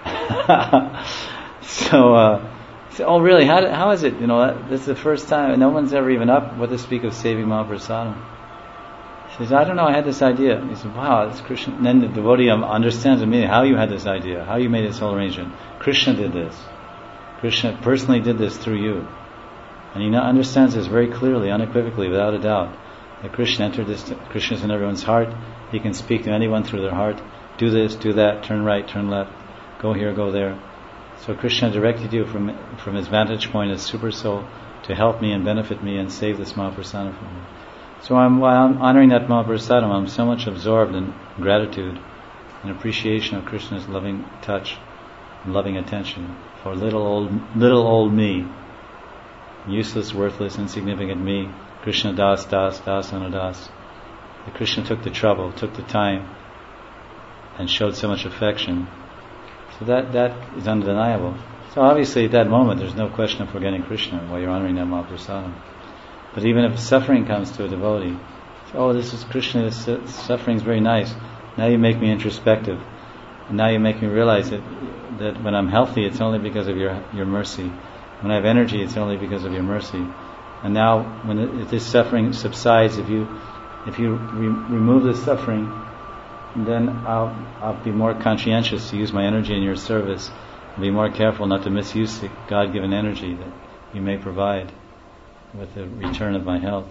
so, uh, so, oh really? How how is it? You know, that, this is the first time. No one's ever even up. What to speak of saving Mahaprasadam? He says, I don't know. I had this idea. He said, wow, it's Krishna. And then the devotee understands immediately how you had this idea, how you made this whole arrangement. Krishna did this. Krishna personally did this through you, and he now understands this very clearly, unequivocally, without a doubt. That Krishna entered this. Krishna's in everyone's heart. He can speak to anyone through their heart. Do this, do that, turn right, turn left, go here, go there. So Krishna directed you from from his vantage point as super soul to help me and benefit me and save this Mahaprasadam from me. So I'm, while I'm honoring that Mahaprasadam, I'm so much absorbed in gratitude and appreciation of Krishna's loving touch and loving attention for little old little old me, useless, worthless, insignificant me, Krishna Das, Das, Das, Anadas. That Krishna took the trouble, took the time, and showed so much affection. So that that is undeniable. So obviously at that moment there's no question of forgetting Krishna while you're honoring that Mahaprasadam. But even if suffering comes to a devotee, oh, this is Krishna, this suffering is very nice. Now you make me introspective. And now you make me realize that that when I'm healthy, it's only because of your your mercy. When I have energy, it's only because of your mercy. And now, when it, if this suffering subsides, if you if you re- remove the suffering, then I'll I'll be more conscientious to use my energy in your service, and be more careful not to misuse the God-given energy that you may provide with the return of my health.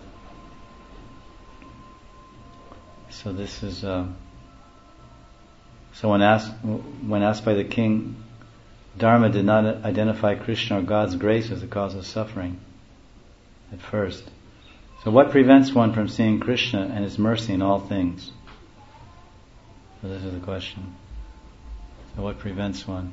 So this is. Uh, so when asked when asked by the king, Dharma did not identify Krishna or God's grace as the cause of suffering at first. So what prevents one from seeing Krishna and His mercy in all things? So this is the question. So what prevents one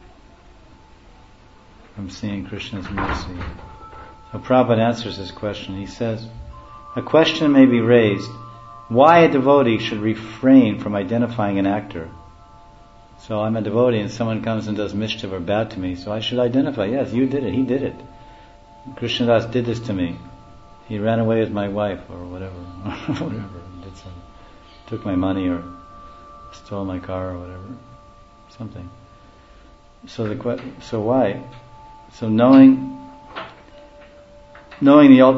from seeing Krishna's mercy? So Prabhupada answers this question. He says, a question may be raised, why a devotee should refrain from identifying an actor. So I'm a devotee and someone comes and does mischief or bad to me, so I should identify, yes, you did it, he did it. Krishnadas did this to me. He ran away with my wife or whatever, whatever, did some, took my money or stole my car or whatever, something. So the que- so why? So knowing knowing the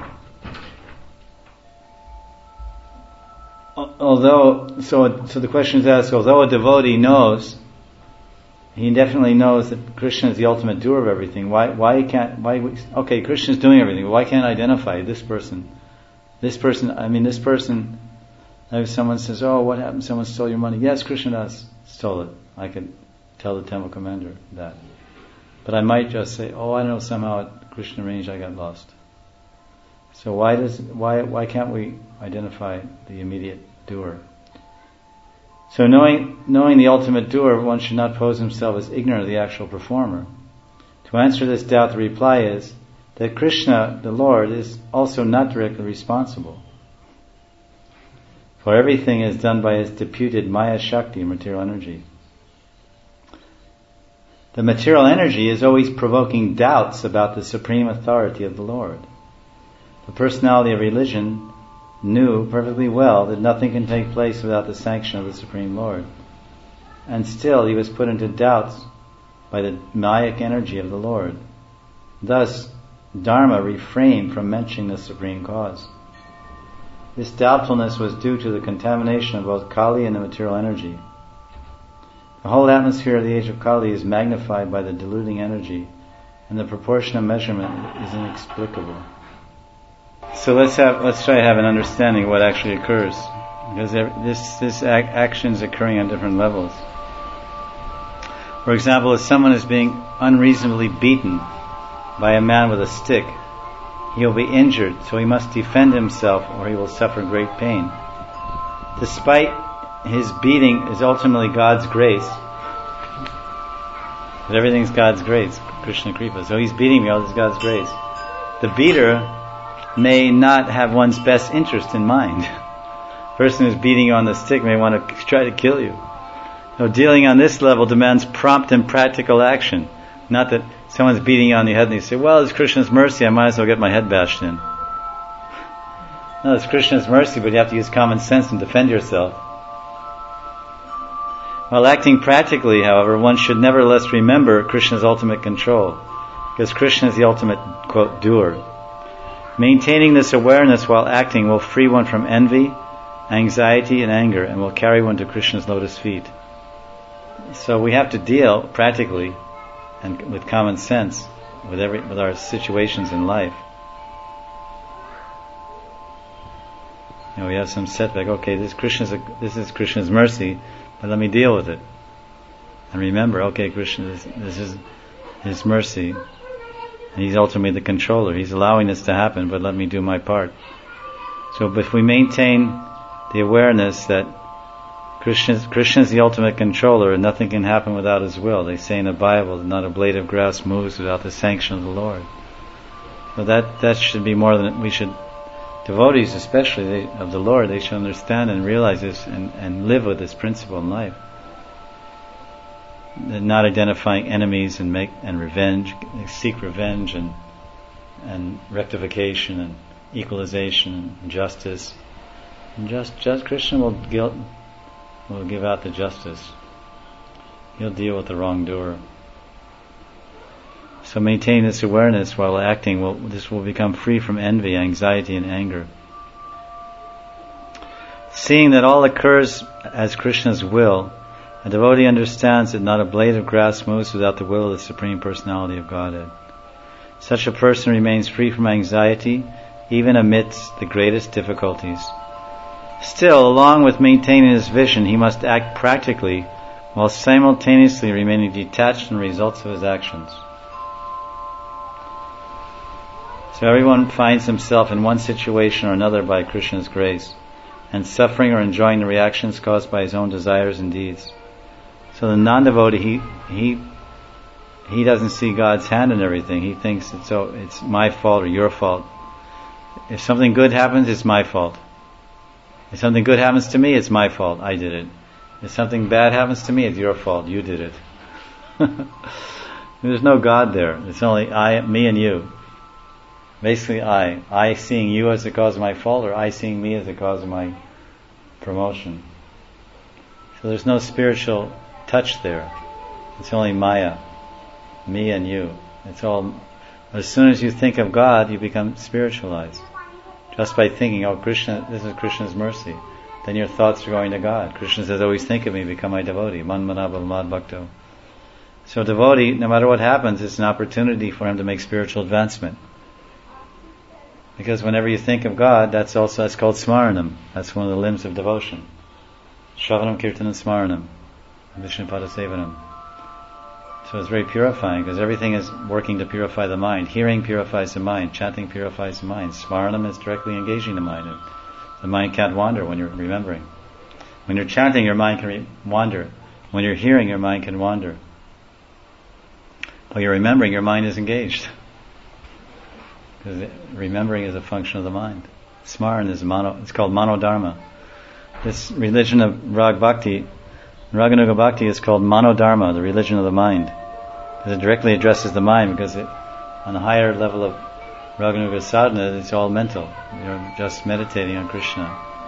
although so so the question is asked, although a devotee knows, he definitely knows that Krishna is the ultimate doer of everything. Why why can't why okay, Krishna is doing everything, but why can't I identify this person? This person I mean this person if someone says, oh, what happened? Someone stole your money. Yes, Krishnadas stole it. I could tell the temple commander that. But I might just say, oh, I don't know, somehow at Krishna range I got lost. So why does why why can't we identify the immediate doer? So knowing knowing the ultimate doer, one should not pose himself as ignorant of the actual performer. To answer this doubt, the reply is that Krishna, the Lord, is also not directly responsible. For everything is done by his deputed Maya Shakti, material energy. The material energy is always provoking doubts about the supreme authority of the Lord. The personality of religion knew perfectly well that nothing can take place without the sanction of the Supreme Lord. And still he was put into doubts by the Mayic energy of the Lord. Thus, Dharma refrained from mentioning the supreme cause. This doubtfulness was due to the contamination of both Kali and the material energy. The whole atmosphere of the age of Kali is magnified by the diluting energy, and the proportion of measurement is inexplicable. So let's have let's try to have an understanding of what actually occurs, because this this ac- action is occurring on different levels. For example, if someone is being unreasonably beaten by a man with a stick, he will be injured, so he must defend himself or he will suffer great pain. Despite his beating is ultimately God's grace, But everything's God's grace, Krishna Kripa. So he's beating me, all this is God's grace. The beater may not have one's best interest in mind. The person who's beating you on the stick may want to try to kill you. No, dealing on this level demands prompt and practical action. Not that someone's beating you on the head and you say, well, it's Krishna's mercy, I might as well get my head bashed in. No, it's Krishna's mercy, but you have to use common sense and defend yourself. While acting practically, however, one should nevertheless remember Krishna's ultimate control, because Krishna is the ultimate, quote, doer. Maintaining this awareness while acting will free one from envy, anxiety, and anger, and will carry one to Krishna's lotus feet. So we have to deal practically and with common sense with every with our situations in life. You know, we have some setback. Okay, this Krishna's a, this is Krishna's mercy, but let me deal with it. And remember, okay, Krishna, this, this is His mercy, and He's ultimately the controller. He's allowing this to happen, but let me do my part. So, if we maintain the awareness that Krishna is the ultimate controller, and nothing can happen without His will. They say in the Bible that not a blade of grass moves without the sanction of the Lord. So that that should be more than we should. Devotees, especially they, of the Lord, they should understand and realize this and, and live with this principle in life. They're not identifying enemies and make and revenge, they seek revenge and and rectification and equalization and justice. And just just Krishna will guilt. will give out the justice. He'll deal with the wrongdoer. So maintain this awareness while acting. Will, this will become free from envy, anxiety, and anger. Seeing that all occurs as Krishna's will, a devotee understands that not a blade of grass moves without the will of the Supreme Personality of Godhead. Such a person remains free from anxiety, even amidst the greatest difficulties. Still, along with maintaining his vision, he must act practically while simultaneously remaining detached from the results of his actions. So everyone finds himself in one situation or another by Krishna's grace, and suffering or enjoying the reactions caused by his own desires and deeds. So the non-devotee, he he he doesn't see God's hand in everything. He thinks it's so it's my fault or your fault. If something good happens, it's my fault. If something good happens to me, it's my fault. I did it. If something bad happens to me, it's your fault. You did it. There's no God there. It's only I, me, and you. Basically, I. I seeing you as the cause of my fault, or I seeing me as the cause of my promotion. So there's no spiritual touch there. It's only Maya, me and you. It's all. As soon as you think of God, you become spiritualized. Just by thinking, oh, Krishna, this is Krishna's mercy. Then your thoughts are going to God. Krishna says, always think of me, become my devotee. Man manabal mad bhakto. So devotee, no matter what happens, it's an opportunity for him to make spiritual advancement. Because whenever you think of God, that's also, that's called smaranam. That's one of the limbs of devotion. Shravanam, kirtanam, smaranam. Vishnupada sevanam. So it's very purifying, because everything is working to purify the mind. Hearing purifies the mind. Chanting purifies the mind. Smaranam is directly engaging the mind. The mind can't wander when you're remembering. When you're chanting, your mind can re- wander. When you're hearing, your mind can wander. When you're remembering, your mind is engaged. Because remembering is a function of the mind. Smaran is mono, it's called manodharma. This religion of Rag Bhakti, Raganuga Bhakti, is called manodharma, the religion of the mind. Because it directly addresses the mind, because it, on a higher level of Raganuga sadhana, it's all mental. You're just meditating on Krishna.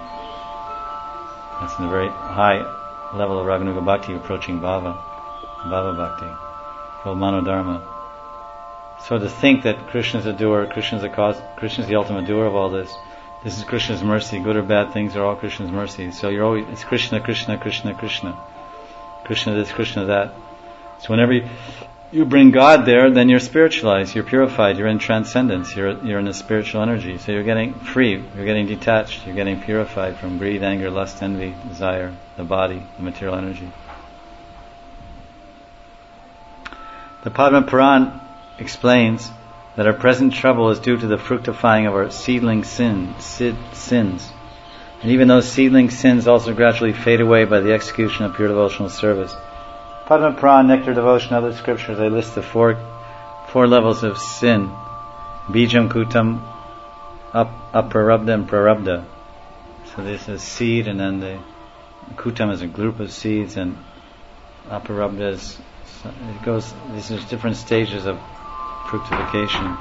That's in a very high level of Raganuga Bhakti, approaching Bhava, Bhava Bhakti, called manodharma. So to think that Krishna is a doer, Krishna is a cause, Krishna is the ultimate doer of all this. This is Krishna's mercy. Good or bad things are all Krishna's mercy. So you're always, it's Krishna, Krishna, Krishna, Krishna. Krishna this, Krishna that. So whenever you, you bring God there, then you're spiritualized, you're purified, you're in transcendence, you're you're in a spiritual energy. So you're getting free, you're getting detached, you're getting purified from greed, anger, lust, envy, desire, the body, the material energy. The Padma Puran explains that our present trouble is due to the fructifying of our seedling sin, sid, sins. And even those seedling sins also gradually fade away by the execution of pure devotional service. Padma Purana, Nectar Devotion, other scriptures, I list the four four levels of sin. Bijam, Kutam, up, Aprarabdha and Prarabdha. So this is seed, and then the Kutam is a group of seeds, and Aparabdha is, it goes, these are different stages of fructification.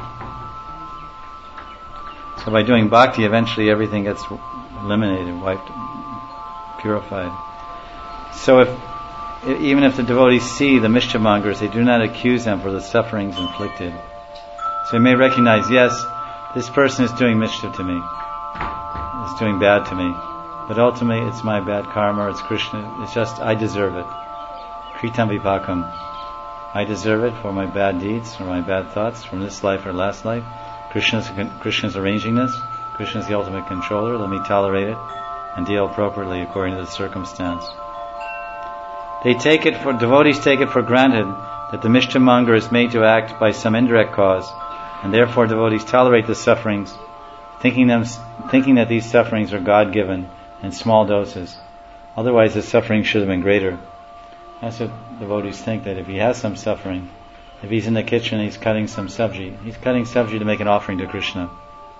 So by doing bhakti, eventually everything gets eliminated, wiped, purified. So if even if the devotees see the mischief mongers, they do not accuse them for the sufferings inflicted. So they may recognize, yes, this person is doing mischief to me, is doing bad to me, but ultimately it's my bad karma, it's Krishna, it's just, I deserve it. Kritam vipakam. I deserve it for my bad deeds, or my bad thoughts, from this life or last life. Krishna's, Krishna's arranging this. Krishna's the ultimate controller. Let me tolerate it and deal appropriately according to the circumstance. They take it for, devotees take it for granted that the mischief monger is made to act by some indirect cause, and therefore devotees tolerate the sufferings, thinking them, thinking that these sufferings are God-given in small doses. Otherwise the suffering should have been greater. That's what devotees think, that if he has some suffering, if he's in the kitchen and he's cutting some sabji, he's cutting sabji to make an offering to Krishna.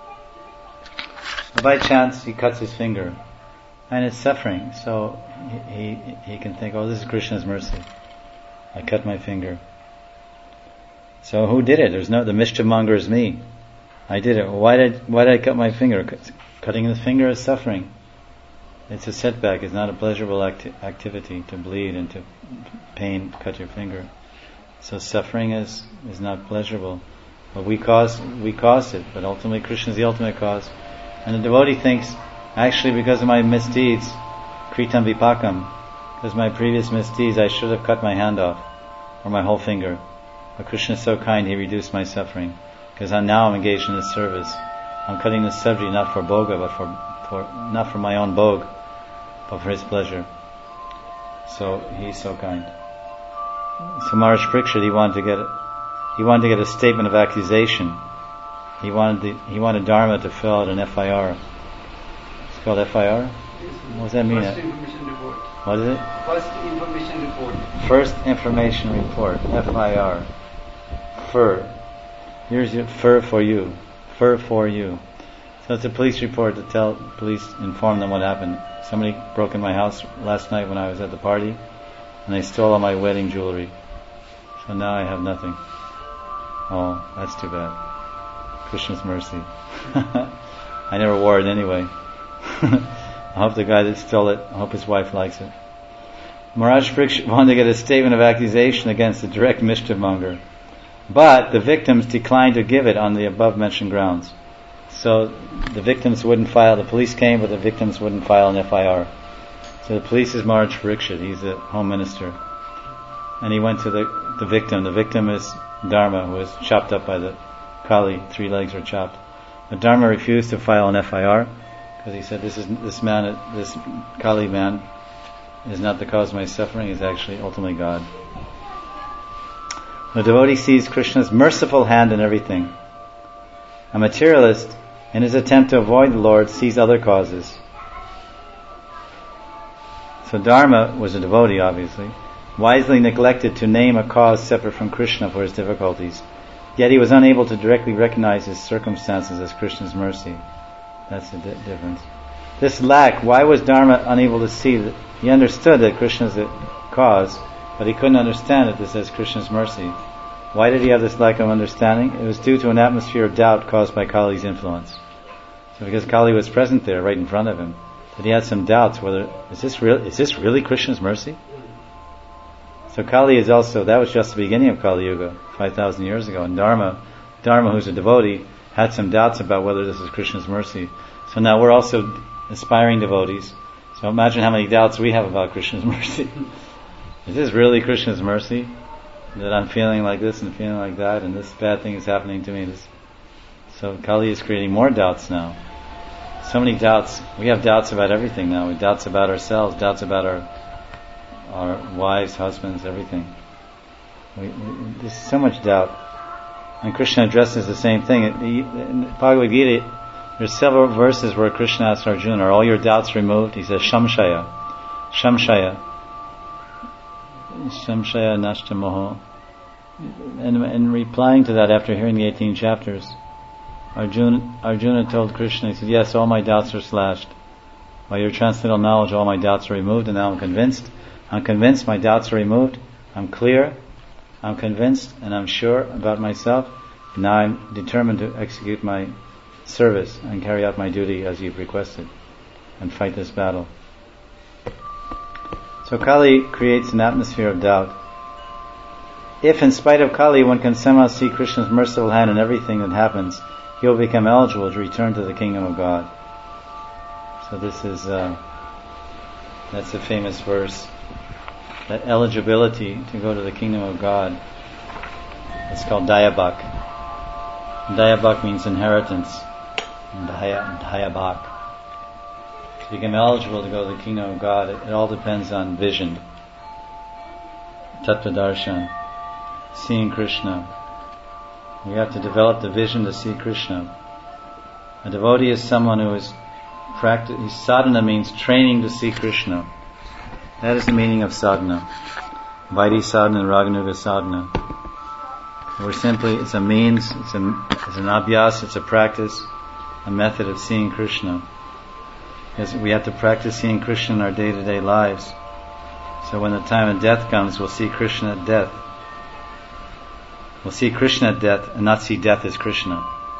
But by chance he cuts his finger, and it's suffering, so he, he he can think, oh, this is Krishna's mercy. I cut my finger. So who did it? There's no, the mischief monger is me. I did it. Why did why did I cut my finger? Cutting the finger is suffering. It's a setback. It's not a pleasurable acti- activity to bleed and to pain, cut your finger. So suffering is, is not pleasurable. But we cause we caused it, but ultimately Krishna is the ultimate cause. And the devotee thinks, actually because of my misdeeds, kritam vipakam, because of my previous misdeeds, I should have cut my hand off, or my whole finger. But Krishna is so kind, he reduced my suffering. Because I'm now I'm engaged in his service. I'm cutting this sabji not for bhoga, but for, for not for my own bhog, but for his pleasure. So he's so kind. So Maharaj Parikshit, he wanted to get he wanted to get a statement of accusation. He wanted the, he wanted Dharma to fill out an F I R. It's called F I R? What does that mean? First information report. What is it? First information report. First information report, F I R. Fur. Here's your fur for you. Fur for you. So it's a police report to tell police, inform them what happened. Somebody broke in my house last night when I was at the party, and they stole all my wedding jewelry. So now I have nothing. Oh, that's too bad. Krishna's mercy. I never wore it anyway. I hope the guy that stole it, I hope his wife likes it. Maharaj Parikshit wanted to get a statement of accusation against the direct mischief monger, but the victims declined to give it on the above mentioned grounds. So the victims wouldn't file, the police came, but the victims wouldn't file an F I R. So the police is Maharaj Parikshit, he's the home minister. And he went to the, the victim. The victim is Dharma, who was chopped up by the Kali, three legs were chopped. But Dharma refused to file an F I R, because he said, this is this man, this Kali man is not the cause of my suffering, is actually ultimately God. The devotee sees Krishna's merciful hand in everything. A materialist, in his attempt to avoid the Lord, sees other causes. So Dharma was a devotee, obviously, wisely neglected to name a cause separate from Krishna for his difficulties. Yet he was unable to directly recognize his circumstances as Krishna's mercy. That's the di- difference. This lack, why was Dharma unable to see that? He understood that Krishna is the cause, but he couldn't understand it. This is Krishna's mercy. Why did he have this lack of understanding? It was due to an atmosphere of doubt caused by Kali's influence. So because Kali was present there, right in front of him, that he had some doubts whether, is this real, is this really Krishna's mercy? So Kali is also, that was just the beginning of Kali Yuga, five thousand years ago, and Dharma, Dharma who's a devotee, had some doubts about whether this is Krishna's mercy. So now we're also aspiring devotees. So imagine how many doubts we have about Krishna's mercy. Is this really Krishna's mercy? That I'm feeling like this and feeling like that, and this bad thing is happening to me. This. So Kali is creating more doubts now. So many doubts. We have doubts about everything now. We have doubts about ourselves, doubts about our our wives, husbands, everything. We, we, there's so much doubt. And Krishna addresses the same thing. In Bhagavad Gita, there's several verses where Krishna asks Arjuna, are all your doubts removed? He says, Shamshaya. Shamshaya. Samshaya Nashtamoho. And in replying to that, after hearing the eighteen chapters, Arjuna, Arjuna told Krishna, he said, yes, all my doubts are slashed. By your transcendental knowledge, all my doubts are removed, and now I'm convinced. I'm convinced my doubts are removed. I'm clear. I'm convinced, and I'm sure about myself. Now I'm determined to execute my service and carry out my duty as you've requested and fight this battle. So Kali creates an atmosphere of doubt. If in spite of Kali one can somehow see Krishna's merciful hand in everything that happens, he will become eligible to return to the kingdom of God. So this is, uh, that's a famous verse. That eligibility to go to the kingdom of God, it's called Dayabak. Dayabak means inheritance. Daya, Dayabak. To become eligible to go to the kingdom of God, it, it all depends on vision. Tattva darshan. Seeing Krishna. We have to develop the vision to see Krishna. A devotee is someone who is practicing. Sadhana means training to see Krishna. That is the meaning of sadhana. Vaidhi sadhana and Raganuga sadhana. We're simply, it's a means, it's, a, it's an abhyas, it's a practice, a method of seeing Krishna. Because we have to practice seeing Krishna in our day-to-day lives. So when the time of death comes, we'll see Krishna at death. We'll see Krishna at death and not see death as Krishna.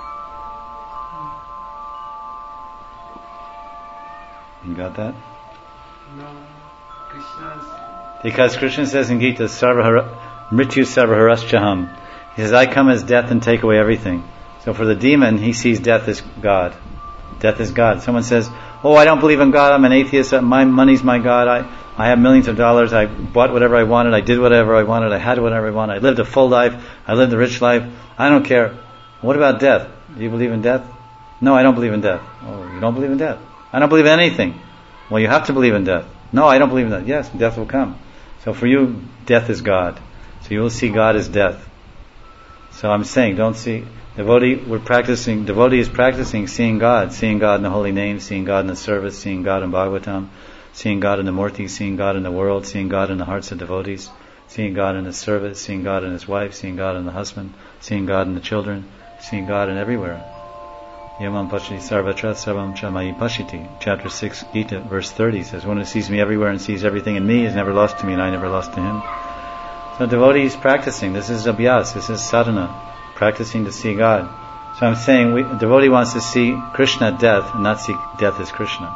You got that? No. Krishna's... Because Krishna says in Gita, Sarvahara, Mrityu Sarvaharashchaham. He says, I come as death and take away everything. So for the demon, he sees death as God. Death is God. Someone says, oh, I don't believe in God, I'm an atheist, my money's my God, I, I have millions of dollars, I bought whatever I wanted, I did whatever I wanted, I had whatever I wanted, I lived a full life, I lived a rich life, I don't care. What about death? Do you believe in death? No, I don't believe in death. Oh, you don't believe in death? I don't believe in anything. Well, you have to believe in death. No, I don't believe in that. Yes, death will come. So for you, death is God. So you will see God as death. So I'm saying, don't see, devotee, we're practicing, devotee is practicing seeing God, seeing God in the holy name, seeing God in the service, seeing God in Bhagavatam, seeing God in the Murti, seeing God in the world, seeing God in the hearts of devotees, seeing God in His service, seeing God in His wife, seeing God in the husband, seeing God in the children, seeing God in everywhere. Yamam Pashiti Sarvatra Sarvam Chamayi Pashiti. Chapter six, Gita, verse thirty says, one who sees me everywhere and sees everything in me is never lost to me and I never lost to him. So devotee is practicing. This is abhyas, this is sadhana, practicing to see God. So I'm saying, we, devotee wants to see Krishna at death and not see death as Krishna.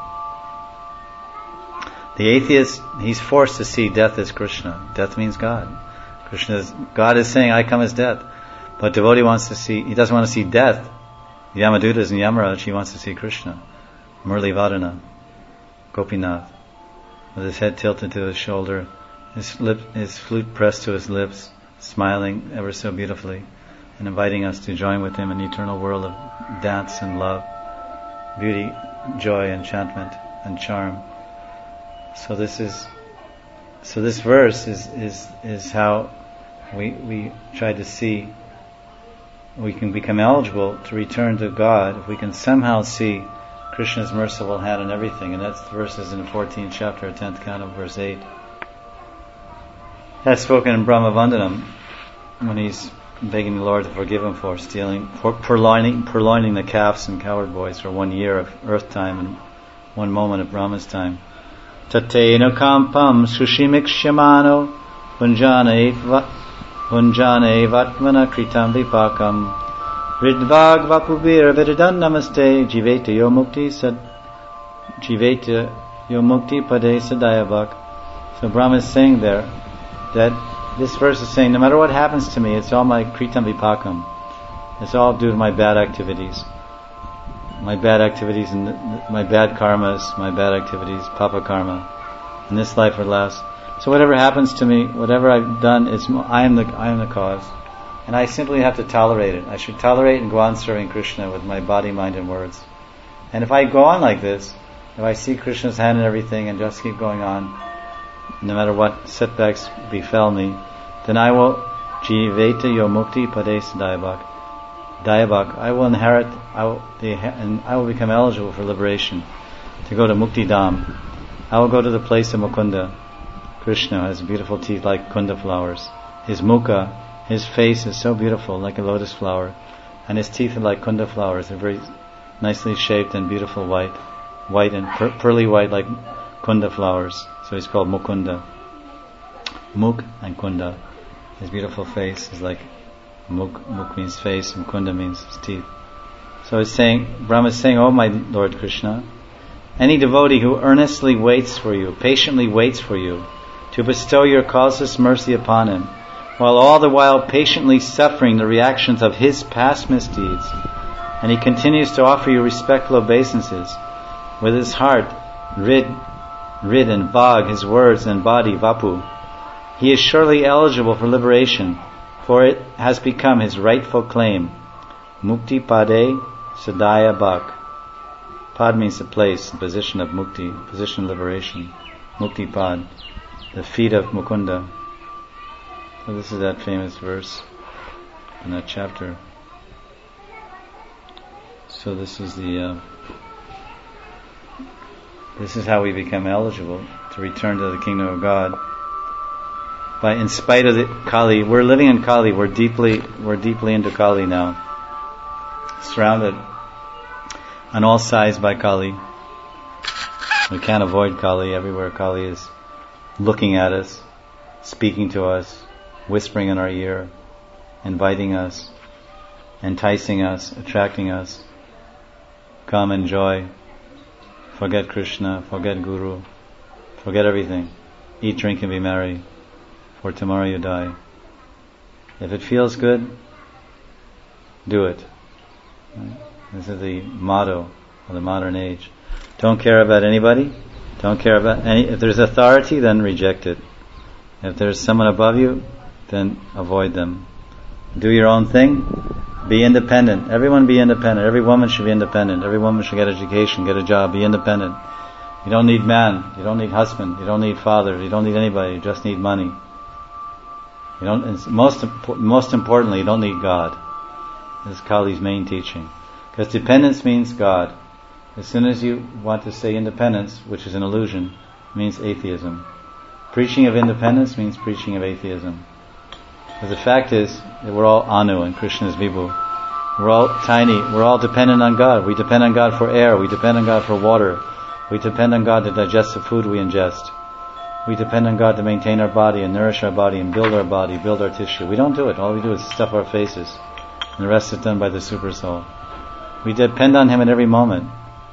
The atheist, he's forced to see death as Krishna. Death means God. Krishna is, God is saying, I come as death. But devotee wants to see, he doesn't want to see death. Yamadutas and Yamaraj, he wants to see Krishna. Murli Vadana, Gopinath, with his head tilted to his shoulder, his lip, his flute pressed to his lips, smiling ever so beautifully, and inviting us to join with him in the eternal world of dance and love, beauty, joy, enchantment, and charm. So this is, so this verse is is is how we we try to see. We can become eligible to return to God if we can somehow see Krishna's merciful hand in everything, and that's the verses in the fourteenth chapter, tenth canto, verse eight. That's spoken in Brahmavandanam when he's begging the Lord to forgive him for stealing, for purloining, purloining the calves and cowherd boys for one year of earth time and one moment of Brahma's time. Tatena kampam sushimikshamano punjane punjane vatmana kritam vipakam ridvag vapubir vidadan namaste jiveta yo mukti sad jiveta yo mukti pade sadayavak. So Brahma is saying there that this verse is saying, no matter what happens to me, it's all my kritam vipakam. It's all due to my bad activities. My bad activities and my bad karmas, my bad activities, papa karma, in this life or last. So whatever happens to me, whatever I've done, it's I am the I am the cause, and I simply have to tolerate it. I should tolerate and go on serving Krishna with my body, mind, and words. And if I go on like this, if I see Krishna's hand in everything and just keep going on, no matter what setbacks befell me, then I will jiveta yo mukti pade sadayabak. Dayabak, I will inherit, I will, the, and I will become eligible for liberation, to go to Mukti Dham. I will go to the place of Mukunda. Krishna has beautiful teeth like kunda flowers. His mukha, his face is so beautiful, like a lotus flower, and his teeth are like kunda flowers. They're very nicely shaped and beautiful, white, white and per- pearly white like kunda flowers. So he's called Mukunda. Muk and Kunda. His beautiful face is like Muk. Muk means face, and Kunda means his teeth. So it's saying, Brahma is saying, "Oh my Lord Krishna, any devotee who earnestly waits for you, patiently waits for you, to bestow your causeless mercy upon him, while all the while patiently suffering the reactions of his past misdeeds, and he continues to offer you respectful obeisances, with his heart rid, rid and vag, his words and body vapu, he is surely eligible for liberation, for it has become his rightful claim. Mukti pade sadaya bhak." Pad means the place, the position of mukti, position of liberation. Mukti pad, the feet of Mukunda. So this is that famous verse in that chapter. So this is the uh, this is how we become eligible to return to the kingdom of God. By, in spite of the Kali, we're living in Kali. We're deeply we're deeply into Kali now, surrounded on all sides by Kali. We can't avoid Kali. Everywhere Kali is looking at us, speaking to us, whispering in our ear, inviting us, enticing us, attracting us. Come, enjoy. Forget Krishna, forget Guru, forget everything. Eat, drink and be merry, for tomorrow you die. If it feels good, do it. Right? This is the motto of the modern age. Don't care about anybody. Don't care about any. If there's authority, then reject it. If there's someone above you, then avoid them. Do your own thing. Be independent. Everyone be independent. Every woman should be independent. Every woman should get education, get a job, be independent. You don't need man. You don't need husband. You don't need father. You don't need anybody. You just need money. You don't. It's most most importantly, you don't need God. This is Kali's main teaching. Because dependence means God. As soon as you want to say independence, which is an illusion, means atheism. Preaching of independence means preaching of atheism. But the fact is that we're all Anu and Krishna is Vibhu. We're all tiny. We're all dependent on God. We depend on God for air. We depend on God for water. We depend on God to digest the food we ingest. We depend on God to maintain our body and nourish our body and build our body, build our tissue. We don't do it. All we do is stuff our faces. And the rest is done by the Super Soul. We depend on Him at every moment.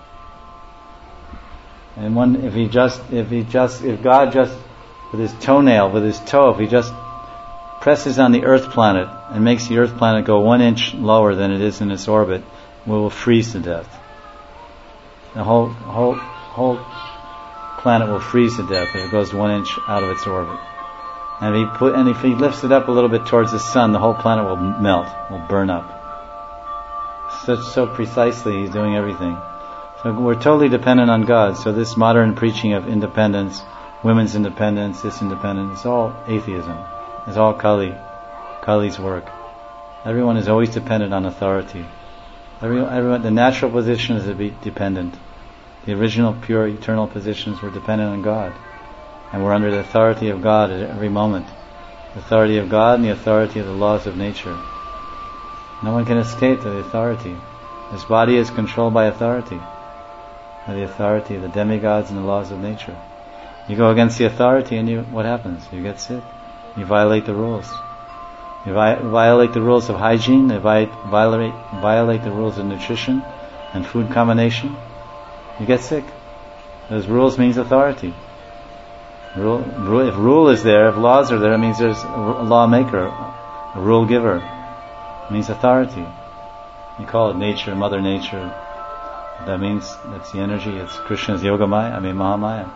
And one, if He just, if He just, if God just, with His toenail, with His toe, if He just presses on the Earth planet and makes the Earth planet go one inch lower than it is in its orbit, we will freeze to death. The whole, whole, whole planet will freeze to death if it goes one inch out of its orbit. And if He put, and if He lifts it up a little bit towards the sun, the whole planet will melt, will burn up. So, so precisely, He's doing everything. So we're totally dependent on God. So this modern preaching of independence, women's independence, this independence, it's all atheism. It's all Kali, Kali's work. Everyone is always dependent on authority. Everyone, everyone, the natural position is to be dependent. The original, pure, eternal positions were dependent on God. And we're under the authority of God at every moment. The authority of God and the authority of the laws of nature. No one can escape the authority. This body is controlled by authority. By the authority of the demigods and the laws of nature. You go against the authority and you, what happens? You get sick. You violate the rules. You vi- violate the rules of hygiene. You vi- violate, violate the rules of nutrition and food combination. You get sick. Those rules means authority. Rule, rule, if rule is there, if laws are there, it means there's a lawmaker, a rule giver. It means authority. You call it nature, Mother Nature. That means that's the energy. It's Krishna's Yogamaya, I mean Mahamaya.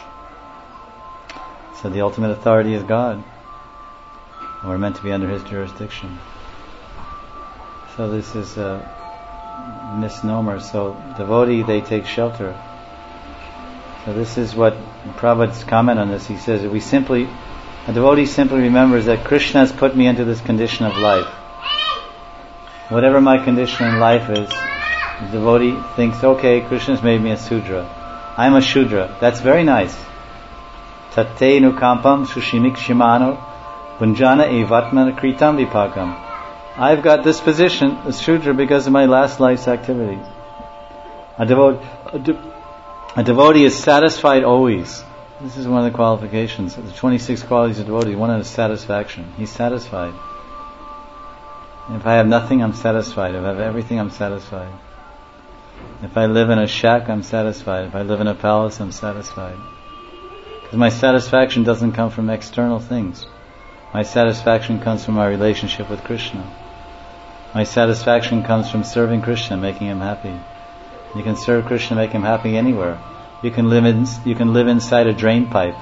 So the ultimate authority is God. And we're meant to be under His jurisdiction. So this is a misnomer. So devotee, they take shelter. So this is what Prabhupada's comment on this. He says that we simply, a devotee simply remembers that Krishna has put me into this condition of life. Whatever my condition in life is, the devotee thinks, okay, Krishna's made me a Sudra. I'm a Shudra. That's very nice. Tate nukampam sushimik shimano punjana evatmana kritam vipakam. I've got this position as Shudra because of my last life's activities. A, devote, a, de, a devotee is satisfied always. This is one of the qualifications. The twenty-six qualities of devotee. One is satisfaction. He's satisfied. If I have nothing, I'm satisfied. If I have everything, I'm satisfied. If I live in a shack, I'm satisfied. If I live in a palace, I'm satisfied. Because my satisfaction doesn't come from external things. My satisfaction comes from my relationship with Krishna. My satisfaction comes from serving Krishna, making him happy. You can serve Krishna, make him happy anywhere. You can live in, you can live inside a drain pipe.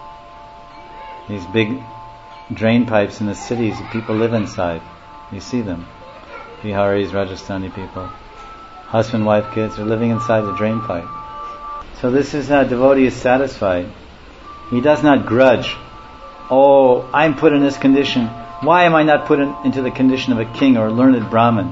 These big drain pipes in the cities, people live inside. You see them. Biharis, Rajasthani people. Husband, wife, kids are living inside the drain pipe. So this is how a devotee is satisfied. He does not grudge. Oh, I'm put in this condition. Why am I not put in, into the condition of a king or a learned Brahmin?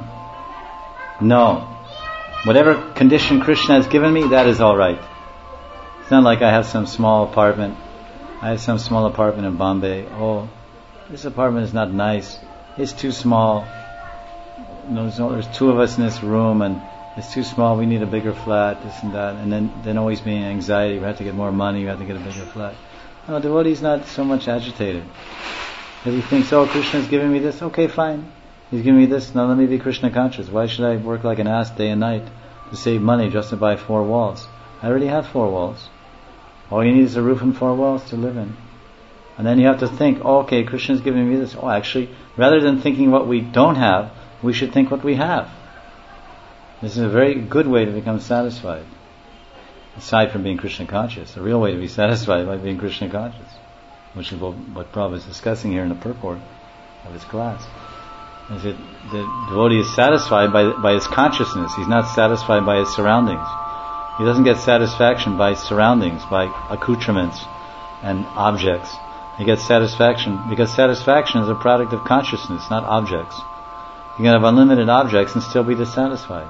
No. Whatever condition Krishna has given me, that is all right. It's not like I have some small apartment. I have some small apartment in Bombay. Oh, this apartment is not nice. It's too small. There's, no, there's two of us in this room and it's too small. We need a bigger flat, this and that. And then, then always being anxiety. We have to get more money. We have to get a bigger flat. No, devotee's not so much agitated. Because he thinks, oh, Krishna's giving me this. Okay, fine. He's giving me this. Now let me be Krishna conscious. Why should I work like an ass day and night to save money just to buy four walls? I already have four walls. All you need is a roof and four walls to live in. And then you have to think, oh, okay, Krishna's giving me this. Oh, actually, rather than thinking what we don't have, we should think what we have. This is a very good way to become satisfied. Aside from being Krishna conscious, the real way to be satisfied is by being Krishna conscious, which is what, what Prabhupada is discussing here in the purport of his class. Is that the devotee is satisfied by by his consciousness. He's not satisfied by his surroundings. He doesn't get satisfaction by surroundings, by accoutrements and objects. He gets satisfaction because satisfaction is a product of consciousness, not objects. You can have unlimited objects and still be dissatisfied.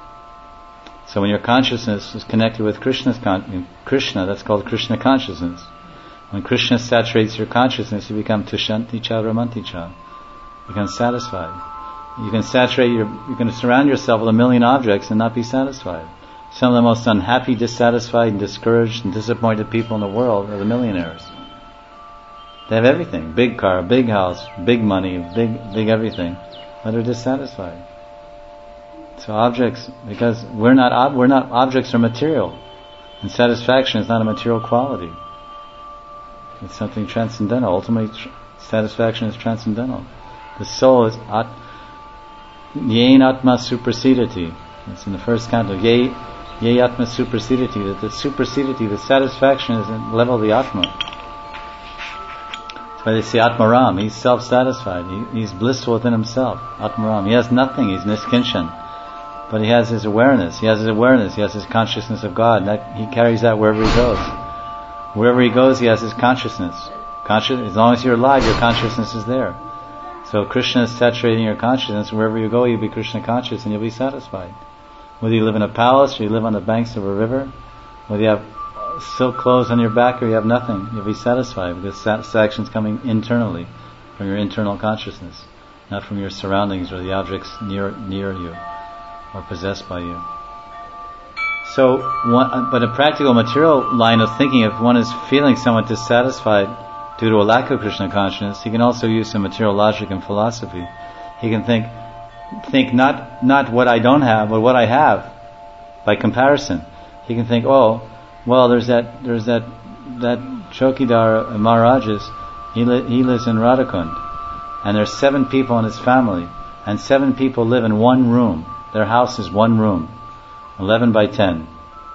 So when your consciousness is connected with Krishna's con- Krishna, that's called Krishna consciousness. When Krishna saturates your consciousness, you become tushanti cha ramanti cha. You become satisfied. You can saturate your, you can surround yourself with a million objects and not be satisfied. Some of the most unhappy, dissatisfied, and discouraged and disappointed people in the world are the millionaires. They have everything. Big car, big house, big money, big, big everything. But they're dissatisfied. So objects, because we're not, ob- we're not, objects are material. And satisfaction is not a material quality. It's something transcendental. Ultimately, tr- satisfaction is transcendental. The soul is at, yein atma supersediti. It's in the first canto. Ye, ye atma supersediti. That the supersediti, the satisfaction is in the level of the atma. That's why they say Atmaram. He's self-satisfied. He, he's blissful within himself. Atmaram. He has nothing. He's niskinchan. But he has his awareness. He has his awareness. He has his consciousness of God. And that, he carries that wherever he goes. Wherever he goes, he has his consciousness. Conscious, as long as you're alive, your consciousness is there. So Krishna is saturating your consciousness. Wherever you go, you'll be Krishna conscious and you'll be satisfied. Whether you live in a palace or you live on the banks of a river, whether you have silk clothes on your back or you have nothing, you'll be satisfied because satisfaction is coming internally from your internal consciousness, not from your surroundings or the objects near near you or possessed by you. So, one, but a practical material line of thinking, if one is feeling somewhat dissatisfied due to a lack of Krishna consciousness, he can also use some material logic and philosophy. He can think, think not not what I don't have, but what I have, by comparison. He can think, oh, well, there's that there's that that Chokidar Maharajas. He li- he lives in Radhakund, and there's seven people in his family, and seven people live in one room. Their house is one room, eleven by ten.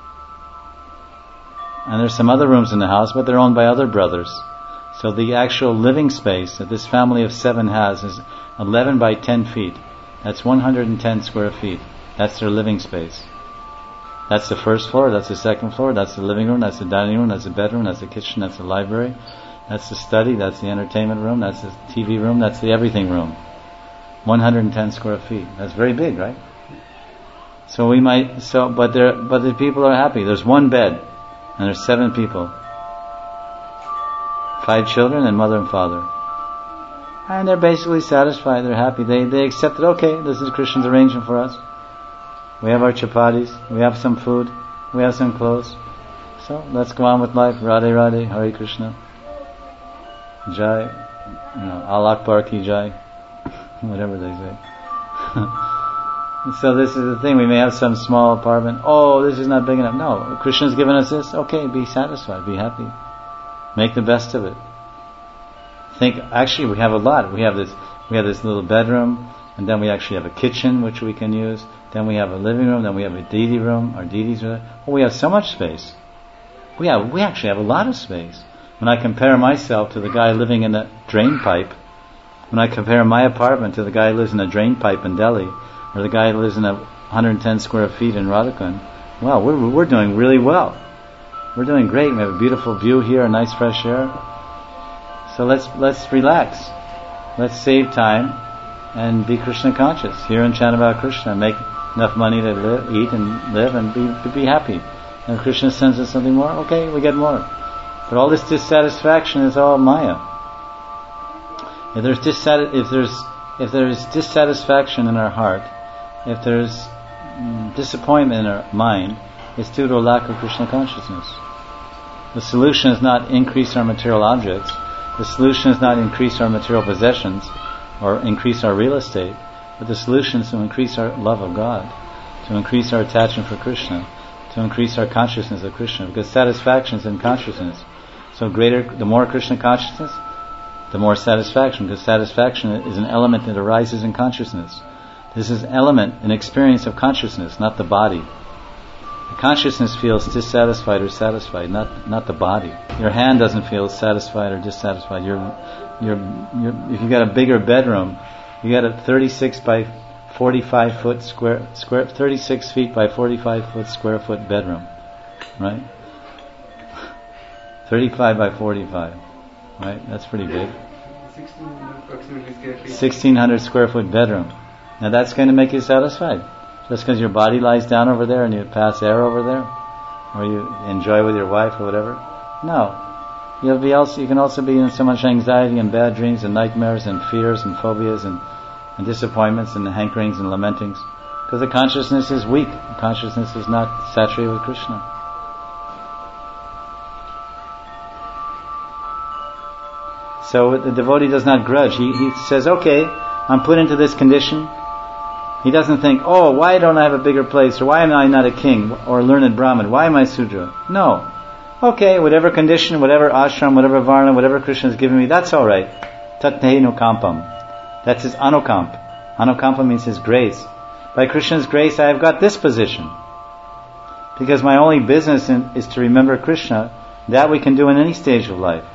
And there's some other rooms in the house, but they're owned by other brothers. So the actual living space that this family of seven has is eleven by ten feet. That's one hundred ten square feet. That's their living space. That's the first floor, that's the second floor, that's the living room, that's the dining room, that's the bedroom, that's the kitchen, that's the library, that's the study, that's the entertainment room, that's the T V room, that's the everything room. one hundred ten square feet. That's very big, right? So we might, so, but there, but the people are happy. There's one bed, and there's seven people. five children and mother and father. And they're basically satisfied, they're happy. They they accepted, okay, this is Krishna's arrangement for us. We have our chapatis, we have some food, we have some clothes. So let's go on with life. Radhe Radhe, Hare Krishna. Jai, you know, Al Akbar ki Jai. Whatever they say. So this is the thing, we may have some small apartment. Oh, this is not big enough. No, Krishna's given us this. Okay, be satisfied, be happy. Make the best of it. Think, actually we have a lot. We have this, we have this little bedroom, and then we actually have a kitchen which we can use. Then we have a living room, then we have a deity room, our deities room. Oh, we have so much space. We have, we actually have a lot of space. When I compare myself to the guy living in a drain pipe, when I compare my apartment to the guy who lives in a drain pipe in Delhi, or the guy who lives in a one hundred ten square feet in Radhakund, well, we're we're doing really well. We're doing great. We have a beautiful view here, a nice fresh air. So let's let's relax. Let's save time and be Krishna conscious. Hear and chant about Krishna. Make enough money to live, eat and live, and be be happy. And if Krishna sends us something more, okay, we get more. But all this dissatisfaction is all Maya. If there's dissat- if there's if there's dissatisfaction in our heart, if there's mm, disappointment in our mind, it's due to a lack of Krishna consciousness. The solution is not increase our material objects. The solution is not increase our material possessions or increase our real estate, but the solution is to increase our love of God, to increase our attachment for Krishna, to increase our consciousness of Krishna, because satisfaction is in consciousness. So greater, the more Krishna consciousness, the more satisfaction, because satisfaction is an element that arises in consciousness. This is an element, an experience of consciousness, not the body. The consciousness feels dissatisfied or satisfied, not not the body. Your hand doesn't feel satisfied or dissatisfied. You're, you're, you're, if you got a bigger bedroom, you got a thirty-six by forty-five foot square, square, thirty-six feet by forty-five foot square foot bedroom, right? thirty-five by forty-five, right? That's pretty big. sixteen hundred square foot bedroom. Now that's going to make you satisfied. Just because your body lies down over there and you pass air over there, or you enjoy with your wife or whatever. No. You'll be also, you can also be in so much anxiety and bad dreams and nightmares and fears and phobias and, and disappointments and hankerings and lamentings. Because the consciousness is weak. The consciousness is not saturated with Krishna. So the devotee does not grudge. He, he says, okay, I'm put into this condition. He doesn't think, oh, why don't I have a bigger place? Or why am I not a king? Or a learned Brahmin? Why am I Sudra? No. Okay, whatever condition, whatever ashram, whatever varna, whatever Krishna has given me, that's alright. Tate no kampam. That's his anukamp. Anukampa means his grace. By Krishna's grace, I have got this position. Because my only business in, is to remember Krishna. That we can do in any stage of life.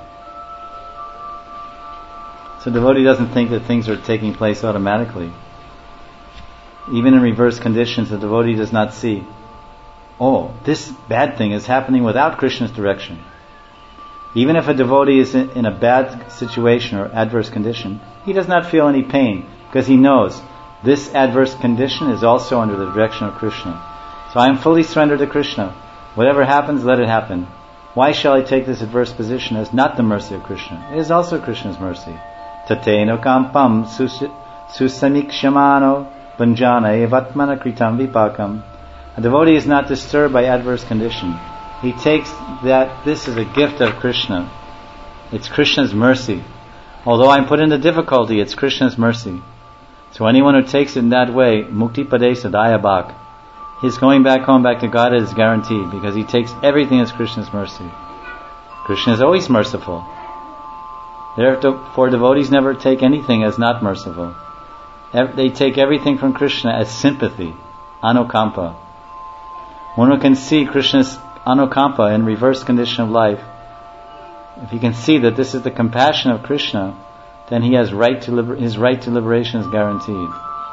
So the devotee doesn't think that things are taking place automatically. Even in reverse conditions, the devotee does not see, oh, this bad thing is happening without Krishna's direction. Even if a devotee is in, in a bad situation or adverse condition, he does not feel any pain, because he knows this adverse condition is also under the direction of Krishna. So I am fully surrendered to Krishna. Whatever happens, let it happen. Why shall I take this adverse position as not the mercy of Krishna? It is also Krishna's mercy. Tateno kampam susamikshamano Banjana evatmana kritam vipakam. A devotee is not disturbed by adverse condition. He takes that this is a gift of Krishna. It's Krishna's mercy. Although I'm put into difficulty, it's Krishna's mercy. So anyone who takes it in that way, mukti padesa dayabak, his going back home, back to God is guaranteed, because he takes everything as Krishna's mercy. Krishna is always merciful. Therefore, devotees never take anything as not merciful. They take everything from Krishna as sympathy, anukampa. One who can see Krishna's anukampa in reverse condition of life, if he can see that this is the compassion of Krishna, then he has right to liber- his right to liberation is guaranteed.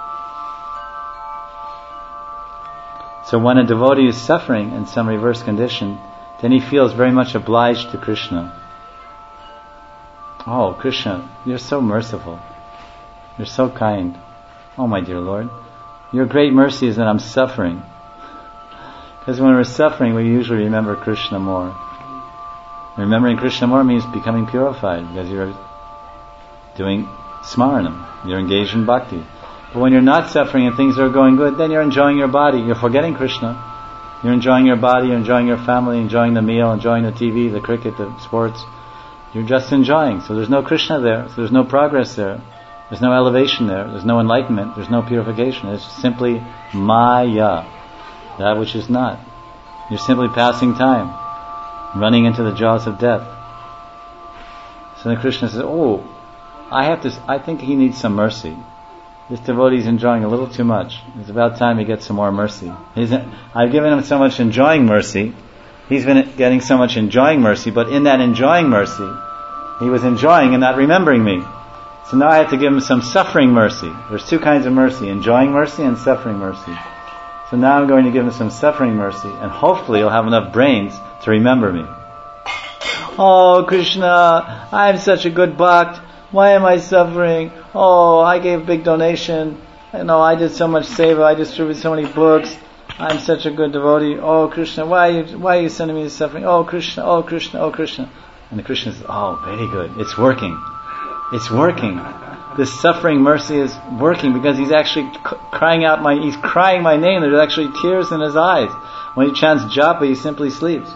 So when a devotee is suffering in some reverse condition, then he feels very much obliged to Krishna. Oh, Krishna, you're so merciful. You're so kind. Oh, my dear Lord, your great mercy is that I'm suffering. Because when we're suffering, we usually remember Krishna more. Remembering Krishna more means becoming purified, because you're doing smaranam, you're engaged in bhakti. But when you're not suffering and things are going good, then you're enjoying your body, you're forgetting Krishna. You're enjoying your body, you're enjoying your family, enjoying the meal, enjoying the T V, the cricket, the sports. You're just enjoying. So there's no Krishna there, so there's no progress there. There's no elevation there, there's no enlightenment, there's no purification. It's simply maya, that which is not. You're simply passing time, running into the jaws of death. So then Krishna says, oh, I have to, I think he needs some mercy. This devotee is enjoying a little too much. It's about time he gets some more mercy. He's, I've given him so much enjoying mercy. He's been getting so much enjoying mercy, but in that enjoying mercy, he was enjoying and not remembering me. So now I have to give him some suffering mercy. There's two kinds of mercy, enjoying mercy and suffering mercy. So now I'm going to give him some suffering mercy, and hopefully he'll have enough brains to remember me. Oh, Krishna, I'm such a good bhakt. Why am I suffering? Oh, I gave a big donation. You know, I did so much seva. I distributed so many books. I'm such a good devotee. Oh, Krishna, why are you, why are you sending me this suffering? Oh, Krishna, oh, Krishna, oh, Krishna. And the Krishna says, oh, very good. It's working. It's working. This suffering mercy is working because he's actually c- crying out my, he's crying my name. There's actually tears in his eyes. When he chants japa, he simply sleeps.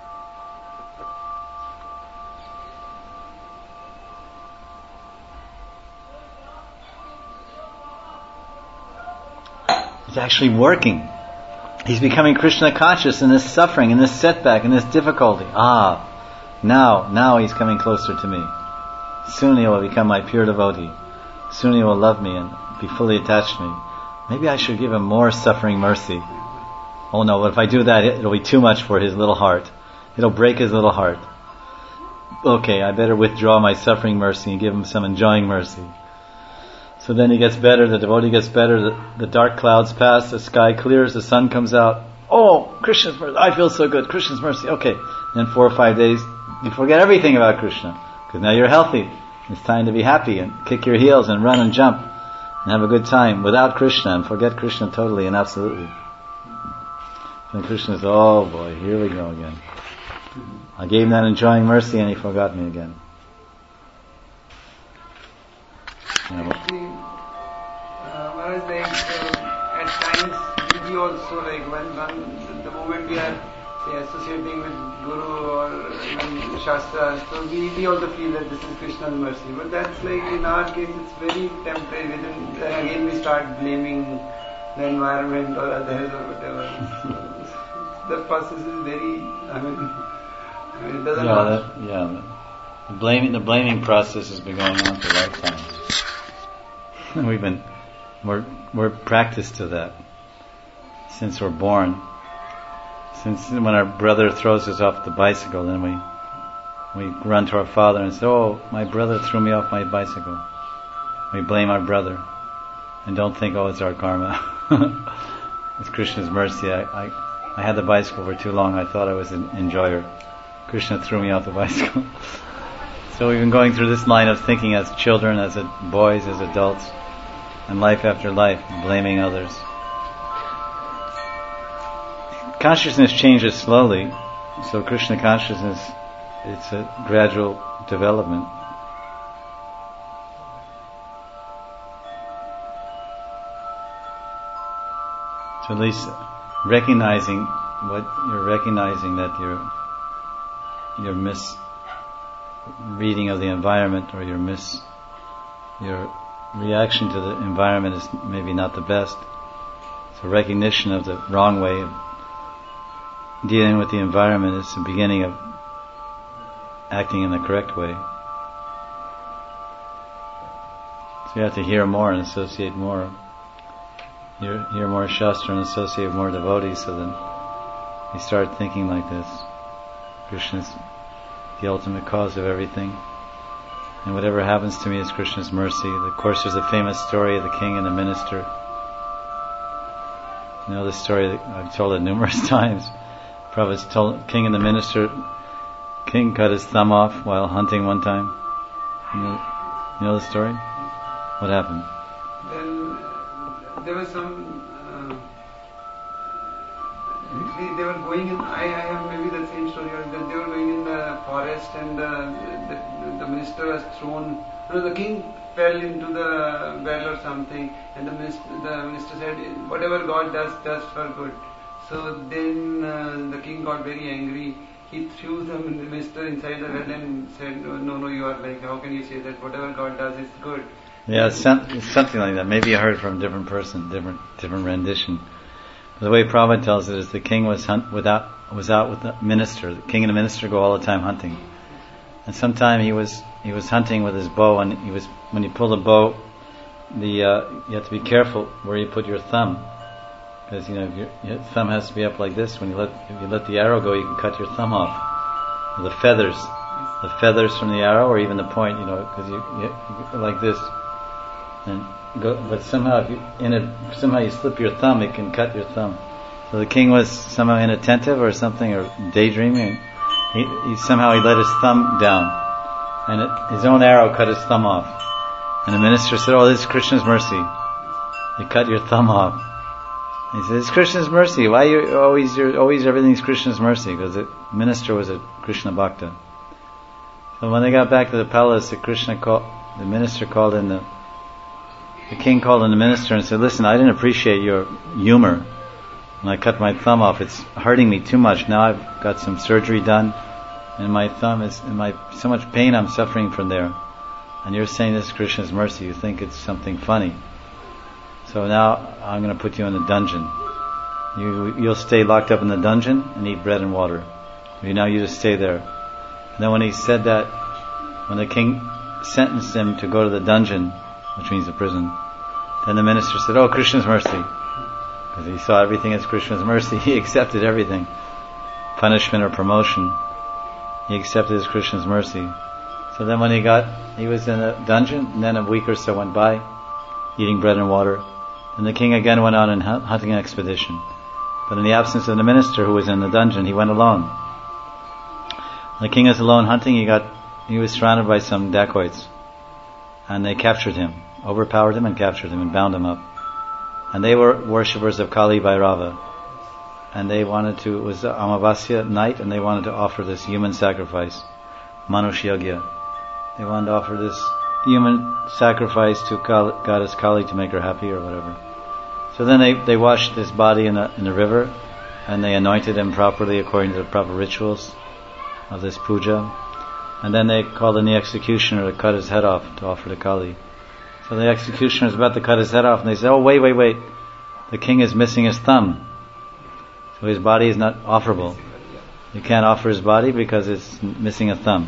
It's actually working. He's becoming Krishna conscious in this suffering, in this setback, in this difficulty. Ah, now, now he's coming closer to me. Soon he will become my pure devotee. Soon he will love me and be fully attached to me. Maybe I should give him more suffering mercy. Oh no, but if I do that, it'll be too much for his little heart. It'll break his little heart. Okay, I better withdraw my suffering mercy and give him some enjoying mercy. So then he gets better, the devotee gets better, the, the dark clouds pass, the sky clears, the sun comes out. Oh, Krishna's mercy, I feel so good, Krishna's mercy, okay. Then four or five days, you forget everything about Krishna, because now you're healthy. It's time to be happy and kick your heels and run and jump and have a good time without Krishna and forget Krishna totally and absolutely. Then Krishna says, oh boy, here we go again. I gave him that enjoying mercy and he forgot me again. You know, uh, whereas like uh, at times we also like when, when the moment we are say, associating with Guru or even Shastra, so we, we also feel that this is Krishna's mercy. But that's like in our case it's very temporary. Within, then again we start blaming the environment or others or whatever. So the process is very, I mean, I mean it doesn't yeah, last. that, yeah. The blaming, the blaming process has been going on for lifetimes. We've been, we're, we're practiced to that since we're born. Since when our brother throws us off the bicycle, then we, we run to our father and say, oh, my brother threw me off my bicycle. We blame our brother and don't think, oh, it's our karma. It's Krishna's mercy. I, I, I had the bicycle for too long. I thought I was an enjoyer. Krishna threw me off the bicycle. So we've been going through this line of thinking as children, as boys, as adults, and life after life, blaming others. Consciousness changes slowly, so Krishna consciousness, it's a gradual development. So at least recognizing what you're recognizing, that your your misreading of the environment or your mis your reaction to the environment is maybe not the best. So recognition of the wrong way of dealing with the environment is the beginning of acting in the correct way. So you have to hear more and associate more. Hear, hear more Shastra and associate with more devotees, so then you start thinking like this. Krishna is the ultimate cause of everything. And whatever happens to me is Krishna's mercy. Of course, there's a famous story of the king and the minister. You know this story, I've told it numerous times. Prabhupada's told king and the minister, king cut his thumb off while hunting one time. You know, you know the story? What happened? Then there was some uh, They, they were going in, I, I have maybe the same story, that they were going in the forest and the, the, the minister was thrown, you know, the king fell into the well or something, and the minister, the minister said, whatever God does, does for good. So then uh, the king got very angry. He threw the minister inside the well and said, no, no, no, you are like, how can you say that whatever God does is good? Yeah, it's something like that. Maybe you heard from a different person, different different rendition. The way Prabhupada tells it is the king was hunt without was out with the minister. The king and the minister go all the time hunting. And sometime he was he was hunting with his bow, and he was when you pull the bow, the uh, you have to be careful where you put your thumb, because you know if your, your thumb has to be up like this. When you let if you let the arrow go, you can cut your thumb off. The feathers, the feathers from the arrow, or even the point, you know, because you, you, you go like this, and go. But somehow, if you in it, somehow you slip your thumb, it can cut your thumb. So the king was somehow inattentive or something, or daydreaming. He, he somehow he let his thumb down, and it, his own arrow cut his thumb off. And the minister said, "Oh, this is Krishna's mercy. You cut your thumb off." He said, "It's Krishna's mercy. Why you always you're, always everything's Krishna's mercy?" Because the minister was a Krishna bhakta. So when they got back to the palace, the Krishna called, the minister called in the the king called in the minister and said, "Listen, I didn't appreciate your humor when I cut my thumb off. It's hurting me too much. Now I've got some surgery done, and my thumb is in my so much pain I'm suffering from there. And you're saying this is Krishna's mercy. You think it's something funny. So now I'm going to put you in a dungeon. You, you'll stay locked up in the dungeon and eat bread and water. You now you just stay there." And then when he said that, when the king sentenced him to go to the dungeon, which means the prison, then the minister said, "Oh, Krishna's mercy." Because he saw everything as Krishna's mercy. He accepted everything. Punishment or promotion, he accepted as Krishna's mercy. So then when he got, he was in a dungeon, and then a week or so went by, eating bread and water. And the king again went on a hunting expedition. But in the absence of the minister who was in the dungeon, he went alone. The king is alone hunting. He got, he was surrounded by some dacoits, and they captured him, overpowered him, and captured him and bound him up. And they were worshippers of Kali Bhairava, and they wanted to. It was Amavasya night, and they wanted to offer this human sacrifice, Manushya. They wanted to offer this human sacrifice to Kali, goddess Kali to make her happy or whatever. So then they, they washed his body in a, in the river, and they anointed him properly according to the proper rituals of this puja. And then they called in the executioner to cut his head off to offer to Kali. So the executioner is about to cut his head off, and they say, "Oh, wait, wait, wait. The king is missing his thumb. So his body is not offerable. You can't offer his body because it's missing a thumb.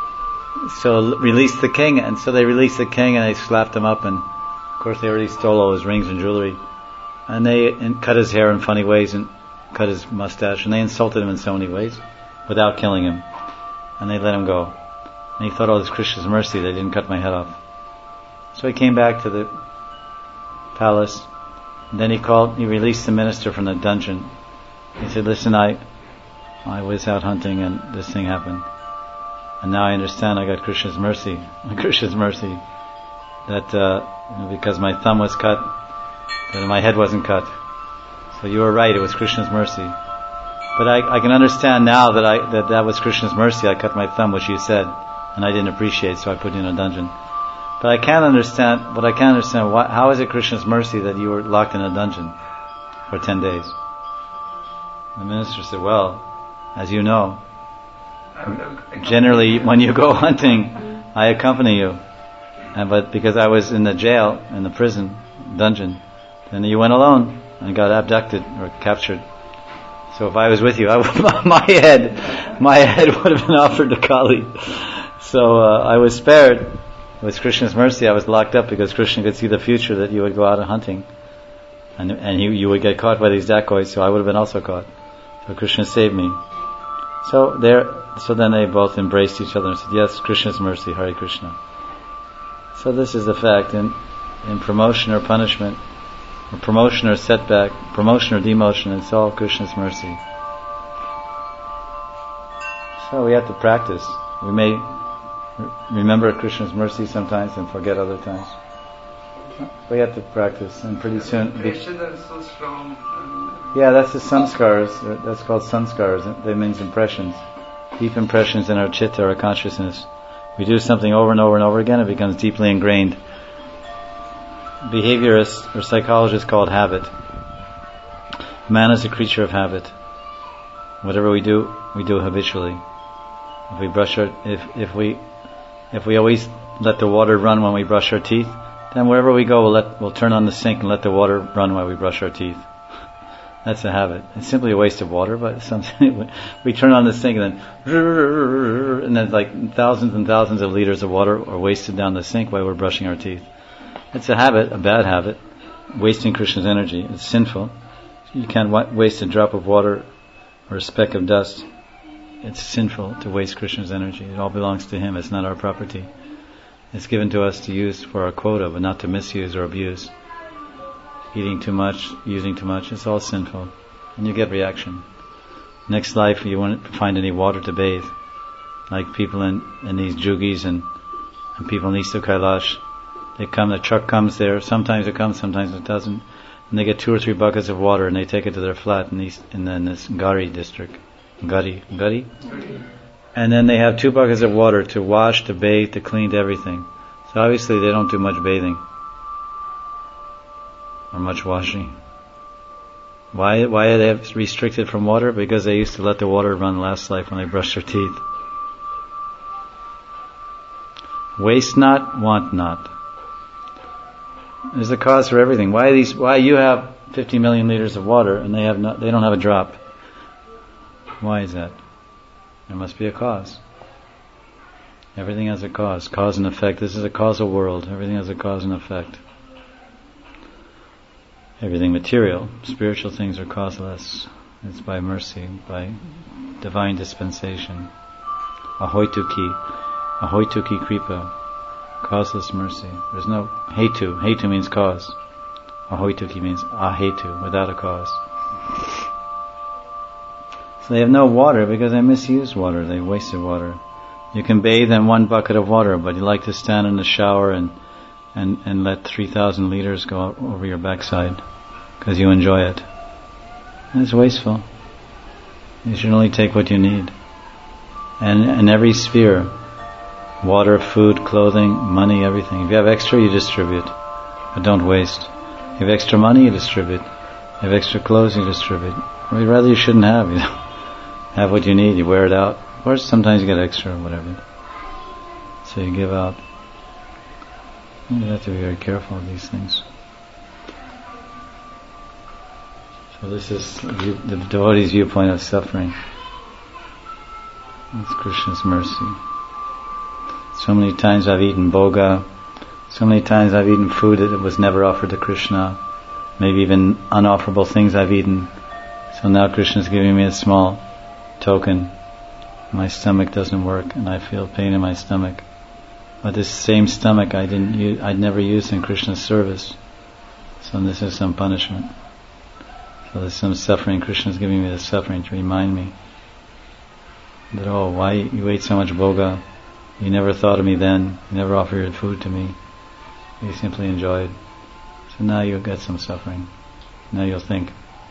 So release the king." And so they released the king, and they slapped him up, and of course they already stole all his rings and jewelry. And they and cut his hair in funny ways, and cut his mustache, and they insulted him in so many ways without killing him. And they let him go. And he thought, "Oh, this Krishna's mercy, they didn't cut my head off." So he came back to the palace, and then he called, he released the minister from the dungeon. He said, "Listen, I I was out hunting and this thing happened. And now I understand I got Krishna's mercy, Krishna's mercy, that uh, because my thumb was cut, that my head wasn't cut. So you were right, it was Krishna's mercy. But I, I can understand now that I that that was Krishna's mercy. I cut my thumb, which you said, and I didn't appreciate, so I put you in a dungeon. But I can't understand. But I can't understand why, how is it Krishna's mercy that you were locked in a dungeon for ten days?" The minister said, "Well, as you know, generally when you go hunting, I accompany you. And but because I was in the jail, in the prison dungeon, then you went alone and got abducted or captured. So if I was with you, I would, my head, my head would have been offered to Kali. So uh, I was spared. It was Krishna's mercy. I was locked up because Krishna could see the future that you would go out hunting, and and you, you would get caught by these dacoits. So I would have been also caught. So Krishna saved me. So there, so then they both embraced each other and said, "Yes, Krishna's mercy, Hare Krishna." So this is the fact. In in promotion or punishment, or promotion or setback, promotion or demotion, it's all Krishna's mercy. So we have to practice. We may remember Krishna's mercy sometimes and forget other times. We have to practice, and pretty soon. Impressions are so strong. Yeah, that's the sanskars. That's called sanskars. That means impressions, deep impressions in our chitta, our consciousness. We do something over and over and over again, it becomes deeply ingrained. Behaviorists or psychologists call it habit. Man is a creature of habit. Whatever we do, we do habitually. If we brush our, if if we, if we always let the water run when we brush our teeth, then wherever we go, we'll let we'll turn on the sink and let the water run while we brush our teeth. That's a habit. It's simply a waste of water, but it's something we turn on the sink and then and then like thousands and thousands of liters of water are wasted down the sink while we're brushing our teeth. It's a habit, a bad habit, wasting Krishna's energy. It's sinful. You can't wa- waste a drop of water or a speck of dust. It's sinful to waste Krishna's energy. It all belongs to Him. It's not our property. It's given to us to use for our quota, but not to misuse or abuse. Eating too much, using too much, it's all sinful. And you get reaction. Next life, you won't find any water to bathe. Like people in, in these jugis and, and people in East of Kailash. They come, the truck comes there, sometimes it comes, sometimes it doesn't. And they get two or three buckets of water and they take it to their flat in, East, in, the, in this Gari district. Gari, Gari? And then they have two buckets of water to wash, to bathe, to clean, to everything. So obviously they don't do much bathing. Or much washing. Why why are they restricted from water? Because they used to let the water run last life when they brushed their teeth. Waste not, want not. There's a cause for everything. Why these? Why you have fifty million liters of water and they have not? They don't have a drop. Why is that? There must be a cause. Everything has a cause, cause and effect. This is a causal world. Everything has a cause and effect. Everything material, spiritual things are causeless. It's by mercy, by divine dispensation. Ahoituki, ahoituki kripa, causeless mercy. There's no hetu. Hetu means cause. Ahoituki means ahetu, without a cause. So they have no water because they misused water. They wasted water. You can bathe in one bucket of water, but you like to stand in the shower and and, and let three thousand liters go over your backside because you enjoy it. And it's wasteful. You should only take what you need. And in every sphere, water, food, clothing, money, everything. If you have extra, you distribute. But don't waste. If you have extra money, you distribute. If you have extra clothes, you distribute. Or rather, you shouldn't have. You know, have what you need, you wear it out. Of course, sometimes you get extra or whatever. So you give out. You have to be very careful of these things. So this is the devotee's viewpoint of suffering. It's Krishna's mercy. So many times I've eaten bhoga. So many times I've eaten food that was never offered to Krishna. Maybe even unofferable things I've eaten. So now Krishna's giving me a small token. My stomach doesn't work and I feel pain in my stomach. But this same stomach I didn't use, I'd never used in Krishna's service. So this is some punishment. So there's some suffering. Krishna's giving me the suffering to remind me that, oh, why you ate so much bhoga? You never thought of me then. You never offered your food to me. You simply enjoyed. So now you'll get some suffering. Now you'll think.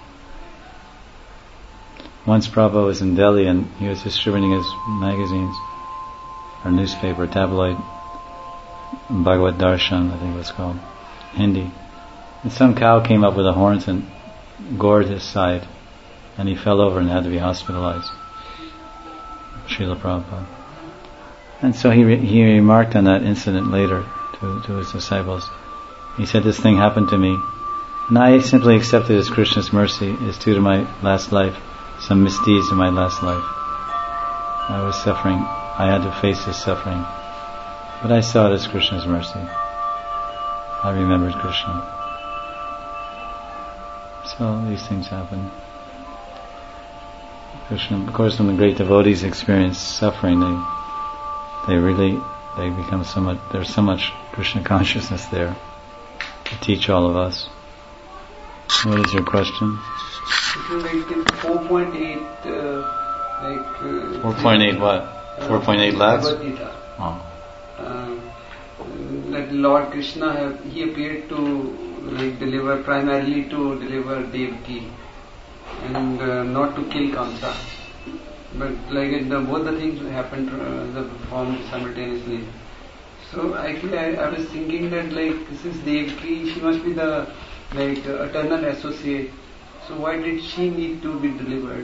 Once Prabhupada was in Delhi and he was distributing his magazines, or newspaper, tabloid, Bhagavad Darshan, I think it was called, Hindi. And some cow came up with the horns and gored his side, and he fell over and had to be hospitalized. Srila Prabhupada. And so he re- he remarked on that incident later to, to his disciples. He said, this thing happened to me, and I simply accepted as Krishna's mercy. It's due to my last life, some misdeeds in my last life. I was suffering. I had to face this suffering. But I saw it as Krishna's mercy. I remembered Krishna. So these things happen. Krishna, of course, when the great devotees experience suffering, they they really, they become so much, there's so much Krishna consciousness there to teach all of us. What is your question? Like four point eight, uh, like... Uh, four point eight what? four point eight lakhs? Oh. Uh, that Lord Krishna have, he appeared to like deliver primarily to deliver Devaki and uh, not to kill Kamsa. But like it, the, both the things happened, uh, the performed simultaneously. So actually, I, I was thinking that like since Devaki, she must be the like uh, eternal associate. So why did she need to be delivered?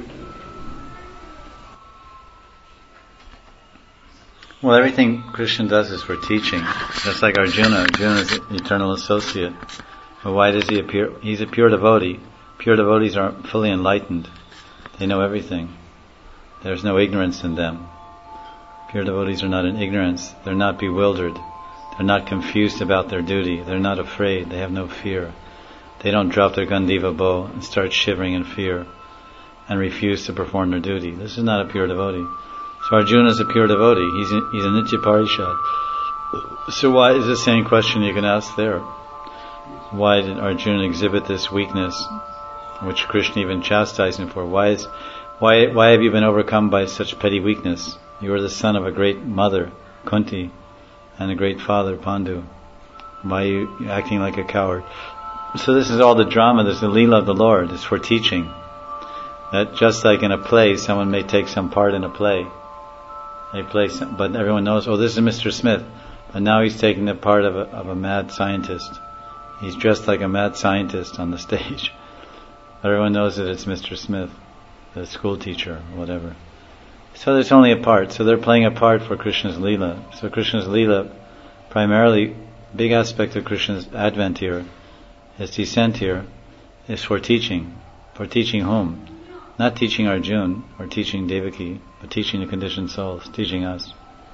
Well, everything Krishna does is for teaching. Just like Arjuna. Arjuna is an eternal associate. But why does he appear? He's a pure devotee. Pure devotees are fully enlightened. They know everything. There's no ignorance in them. Pure devotees are not in ignorance. They're not bewildered. They're not confused about their duty. They're not afraid. They have no fear. They don't drop their Gandiva bow and start shivering in fear and refuse to perform their duty. This is not a pure devotee. So Arjuna is a pure devotee. He's a, he's a Nitya Parishad. So why is the same question you can ask there? Why did Arjuna exhibit this weakness, which Krishna even chastised him for? Why is why why have you been overcome by such petty weakness? You are the son of a great mother, Kunti, and a great father, Pandu. Why are you acting like a coward? So this is all the drama. This is the Leela of the Lord. It's for teaching. That just like in a play, someone may take some part in a play. They play, some, but everyone knows, oh, this is Mister Smith. But now he's taking the part of a, of a mad scientist. He's dressed like a mad scientist on the stage. Everyone knows that it's Mister Smith, the school teacher, or whatever. So there's only a part. So they're playing a part for Krishna's Leela. So Krishna's Leela, primarily, big aspect of Krishna's advent here, his descent here, is for teaching. For teaching whom? Not teaching Arjuna or teaching Devaki, but teaching the conditioned souls, teaching us.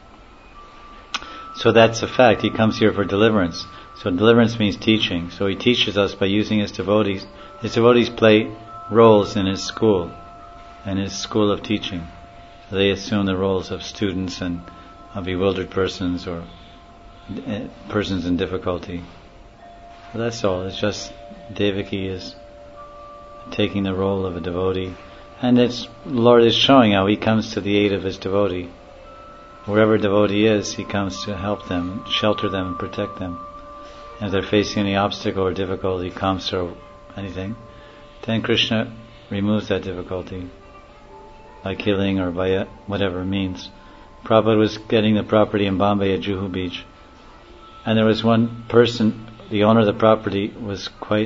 So that's a fact. He comes here for deliverance. So deliverance means teaching. So he teaches us by using his devotees. His devotees play roles in his school, in his school of teaching. So they assume the roles of students and of bewildered persons or uh, persons in difficulty. But that's all. It's just Devaki is taking the role of a devotee. And it's Lord is showing how he comes to the aid of his devotee. Wherever devotee is, he comes to help them, shelter them, and protect them. And if they're facing any obstacle or difficulty, kamsa or anything, then Krishna removes that difficulty by killing or by a, whatever means. Prabhupada was getting the property in Bombay at Juhu Beach, and there was one person, the owner of the property, was quite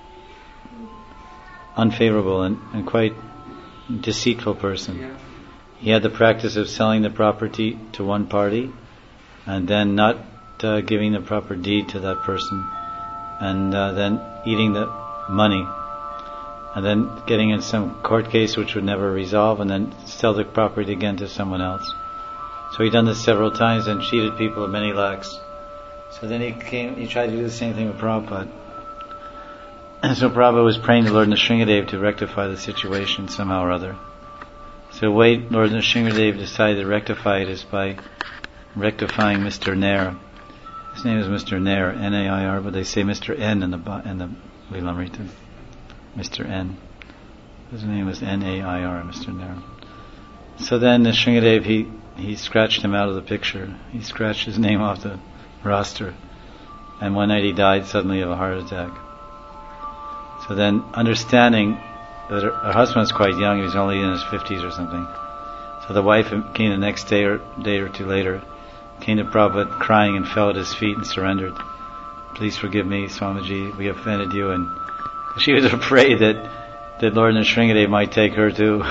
unfavorable and, and quite deceitful person. Yeah. He had the practice of selling the property to one party and then not uh, giving the proper deed to that person, and uh, then eating the money, and then getting in some court case which would never resolve, and then sell the property again to someone else. So he'd done this several times and cheated people of many lakhs. So then he came, he tried to do the same thing with Prabhupada. And so Prabhupada was praying to Lord Nrsingadev to rectify the situation somehow or other. So the way Lord Nrsingadev decided to rectify it is by rectifying Mister Nair. His name is Mister Nair, N A I R, but they say Mister N in the in the Lilamrita. Mister N. His name is N A I R, Mister Nair. So then Nrsingadev, he, he scratched him out of the picture. He scratched his name off the roster. And one night he died suddenly of a heart attack. So then, understanding that her, her husband was quite young, he was only in his fifties or something. So the wife came the next day or day or two later, came to Prabhupada crying and fell at his feet and surrendered. Please forgive me, Swamiji, we offended you. And she was afraid that, that Lord Nrsingadev might take her too.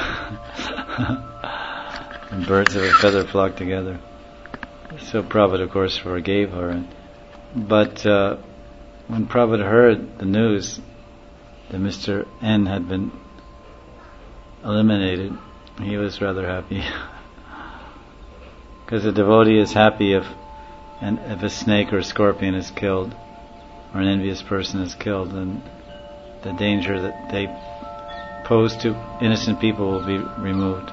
And birds of a feather flock together. So Prabhupada, of course, forgave her. But uh, when Prabhupada heard the news that Mister N had been eliminated, he was rather happy. Because a devotee is happy if, and if a snake or a scorpion is killed, or an envious person is killed, then the danger that they pose to innocent people will be removed.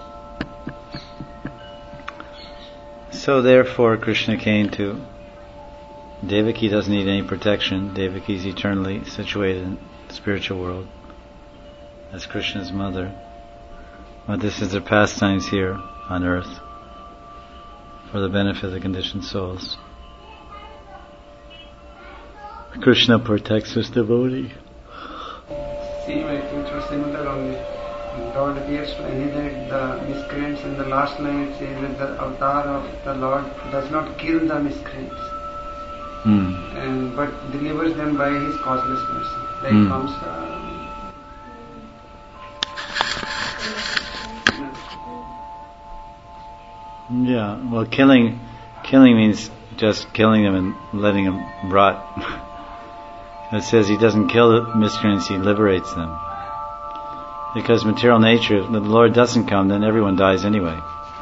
So therefore Krishna came to Devaki. Doesn't need any protection. Devaki is eternally situated in the spiritual world as Krishna's mother. But this is their pastimes here on earth for the benefit of the conditioned souls. Krishna protects his devotee. Same, I think, so similar only. Lord appears to annihilate the miscreants. In the last line it says that the avatar of the Lord does not kill the miscreants, mm. and but delivers them by His causeless mercy. Like mm. comes. Uh, yeah, well, killing, killing means just killing them and letting them rot. It says He doesn't kill the miscreants; He liberates them. Because material nature, if the Lord doesn't come, then everyone dies anyway.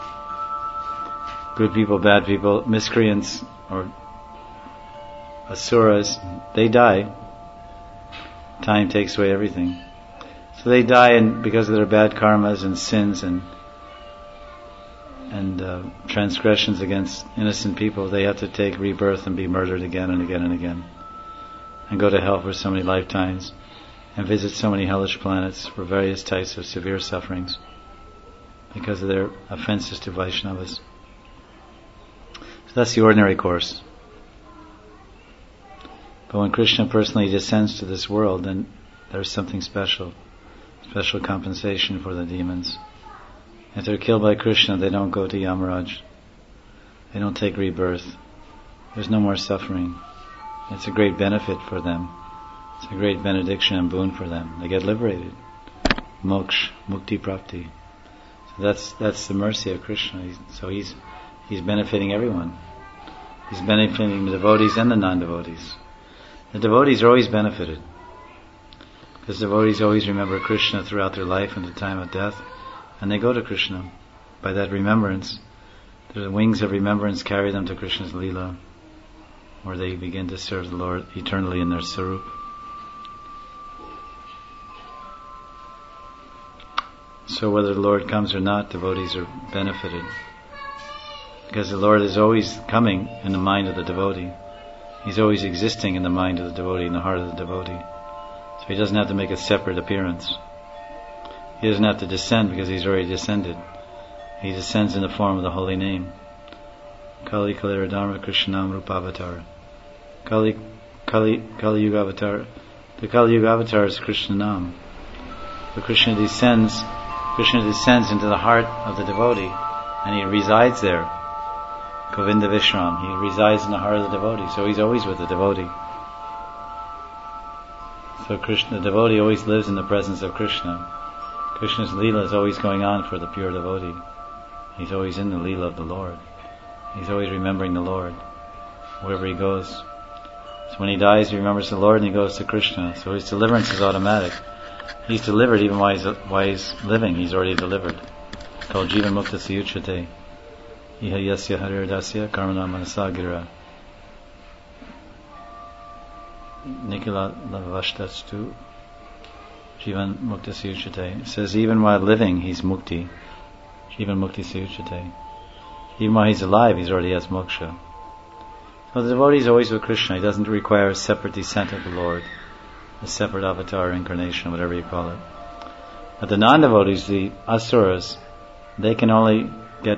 Good people, bad people, miscreants or asuras, they die. Time takes away everything. So they die, and because of their bad karmas and sins and and uh, transgressions against innocent people, they have to take rebirth and be murdered again and again and again, and go to hell for so many lifetimes, and visit so many hellish planets for various types of severe sufferings because of their offenses to Vaishnavas. So that's the ordinary course. But when Krishna personally descends to this world, then there's something special, special compensation for the demons. If they're killed by Krishna, they don't go to Yamaraj. They don't take rebirth. There's no more suffering. It's a great benefit for them. It's a great benediction and boon for them. They get liberated. Moksha, mukti prapti. So that's that's the mercy of Krishna. He's, so he's he's benefiting everyone. He's benefiting the devotees and the non-devotees. The devotees are always benefited, because devotees always remember Krishna throughout their life and the time of death, and they go to Krishna. By that remembrance, the wings of remembrance carry them to Krishna's Leela, where they begin to serve the Lord eternally in their Sarup. So whether the Lord comes or not, devotees are benefited, because the Lord is always coming in the mind of the devotee. He's always existing in the mind of the devotee, in the heart of the devotee. So he doesn't have to make a separate appearance. He doesn't have to descend, because he's already descended. He descends in the form of the holy name. Kali Kalira Dharma Krishnam Rupavatar. Kali Kali Kali Yuga Avatar. The Kali Yuga Avatar is Krishna Nam. So Krishna descends Krishna descends into the heart of the devotee, and he resides there. Govinda Vishram. He resides in the heart of the devotee, so he's always with the devotee. So Krishna, the devotee always lives in the presence of Krishna. Krishna's Leela is always going on for the pure devotee. He's always in the Leela of the Lord. He's always remembering the Lord wherever he goes. So when he dies, he remembers the Lord and he goes to Krishna. So his deliverance is automatic. He's delivered even while he's, while he's living. He's already delivered. It's called Jivan Mukta Siyuchate. Iha Yasya Harir Dasya Karmana Manasagira. Nikila Lavashtastu Jivan Mukta Siyuchate. It says even while living, he's mukti. Jivan Mukti Siyuchate. Even while he's alive, he's already has moksha. So the devotee is always with Krishna. He doesn't require a separate descent of the Lord, a separate avatar incarnation, whatever you call it. But the non-devotees, the asuras, they can only get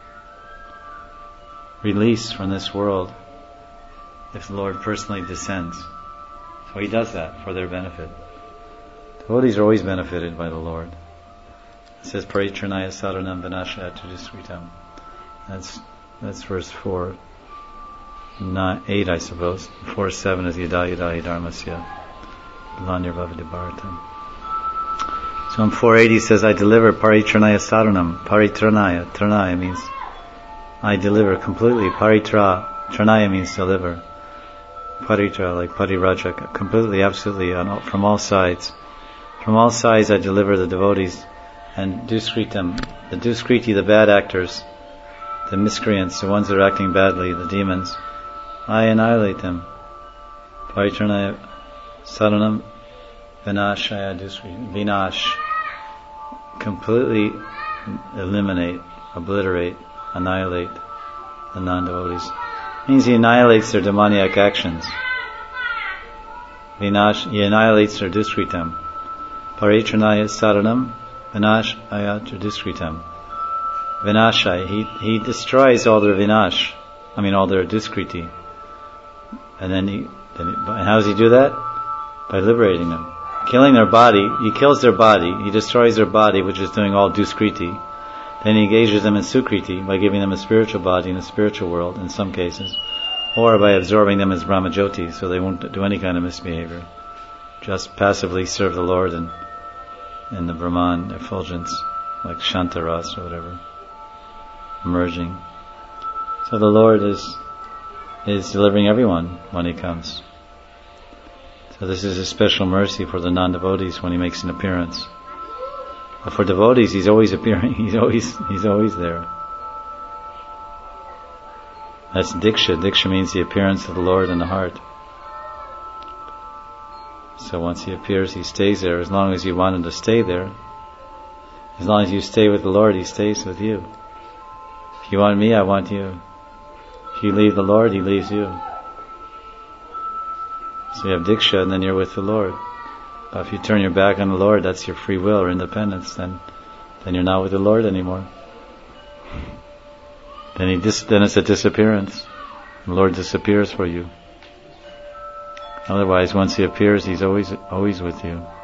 release from this world if the Lord personally descends. So he does that for their benefit. Devotees are always benefited by the Lord. It says Paritranaya Saranam Vinashaya Tudisritam. That's that's verse four. Nine, eight, I suppose. Four seven is Yada Yada Dharmasya Lanyar Bhavadibharatam. So in four eighty says, I deliver Paritranaya Saranam. Paritranaya. Tranaya means I deliver completely. Paritra. Tranaya means deliver. Paritra, like Pariraja, completely, absolutely, on all, from all sides. From all sides I deliver the devotees, and Duskritam, the Duskriti, the bad actors, the miscreants, the ones that are acting badly, the demons, I annihilate them. Paritranaya Saranam Vinashaya Duskriti. Vinash. Completely eliminate, obliterate, annihilate the non-devotees. Means he annihilates their demoniac actions. Vinash, he annihilates their duskritam. Paritranaya saranam vinash ayatra duskritam. Vinashai, he he destroys all their vinash. I mean all their duskriti. And then he Then, and how does he do that? By liberating them. Killing their body, he kills their body, he destroys their body, which is doing all duskriti. Then he engages them in sukriti by giving them a spiritual body in the spiritual world, in some cases, or by absorbing them as Brahmajyoti, so they won't do any kind of misbehavior. Just passively serve the Lord in, in the Brahman effulgence, like Shantaras or whatever, emerging. So the Lord is is delivering everyone when He comes. So this is a special mercy for the non-devotees when He makes an appearance. But for devotees, He's always appearing. He's always He's always there. That's Diksha. Diksha means the appearance of the Lord in the heart. So once He appears, He stays there as long as you want Him to stay there. As long as you stay with the Lord, He stays with you. If you want me, I want you. If you leave the Lord, He leaves you. So you have Diksha and then you're with the Lord. But if you turn your back on the Lord, that's your free will or independence, then then you're not with the Lord anymore. Then he dis- then it's a disappearance. The Lord disappears for you. Otherwise, once He appears, He's always always with you.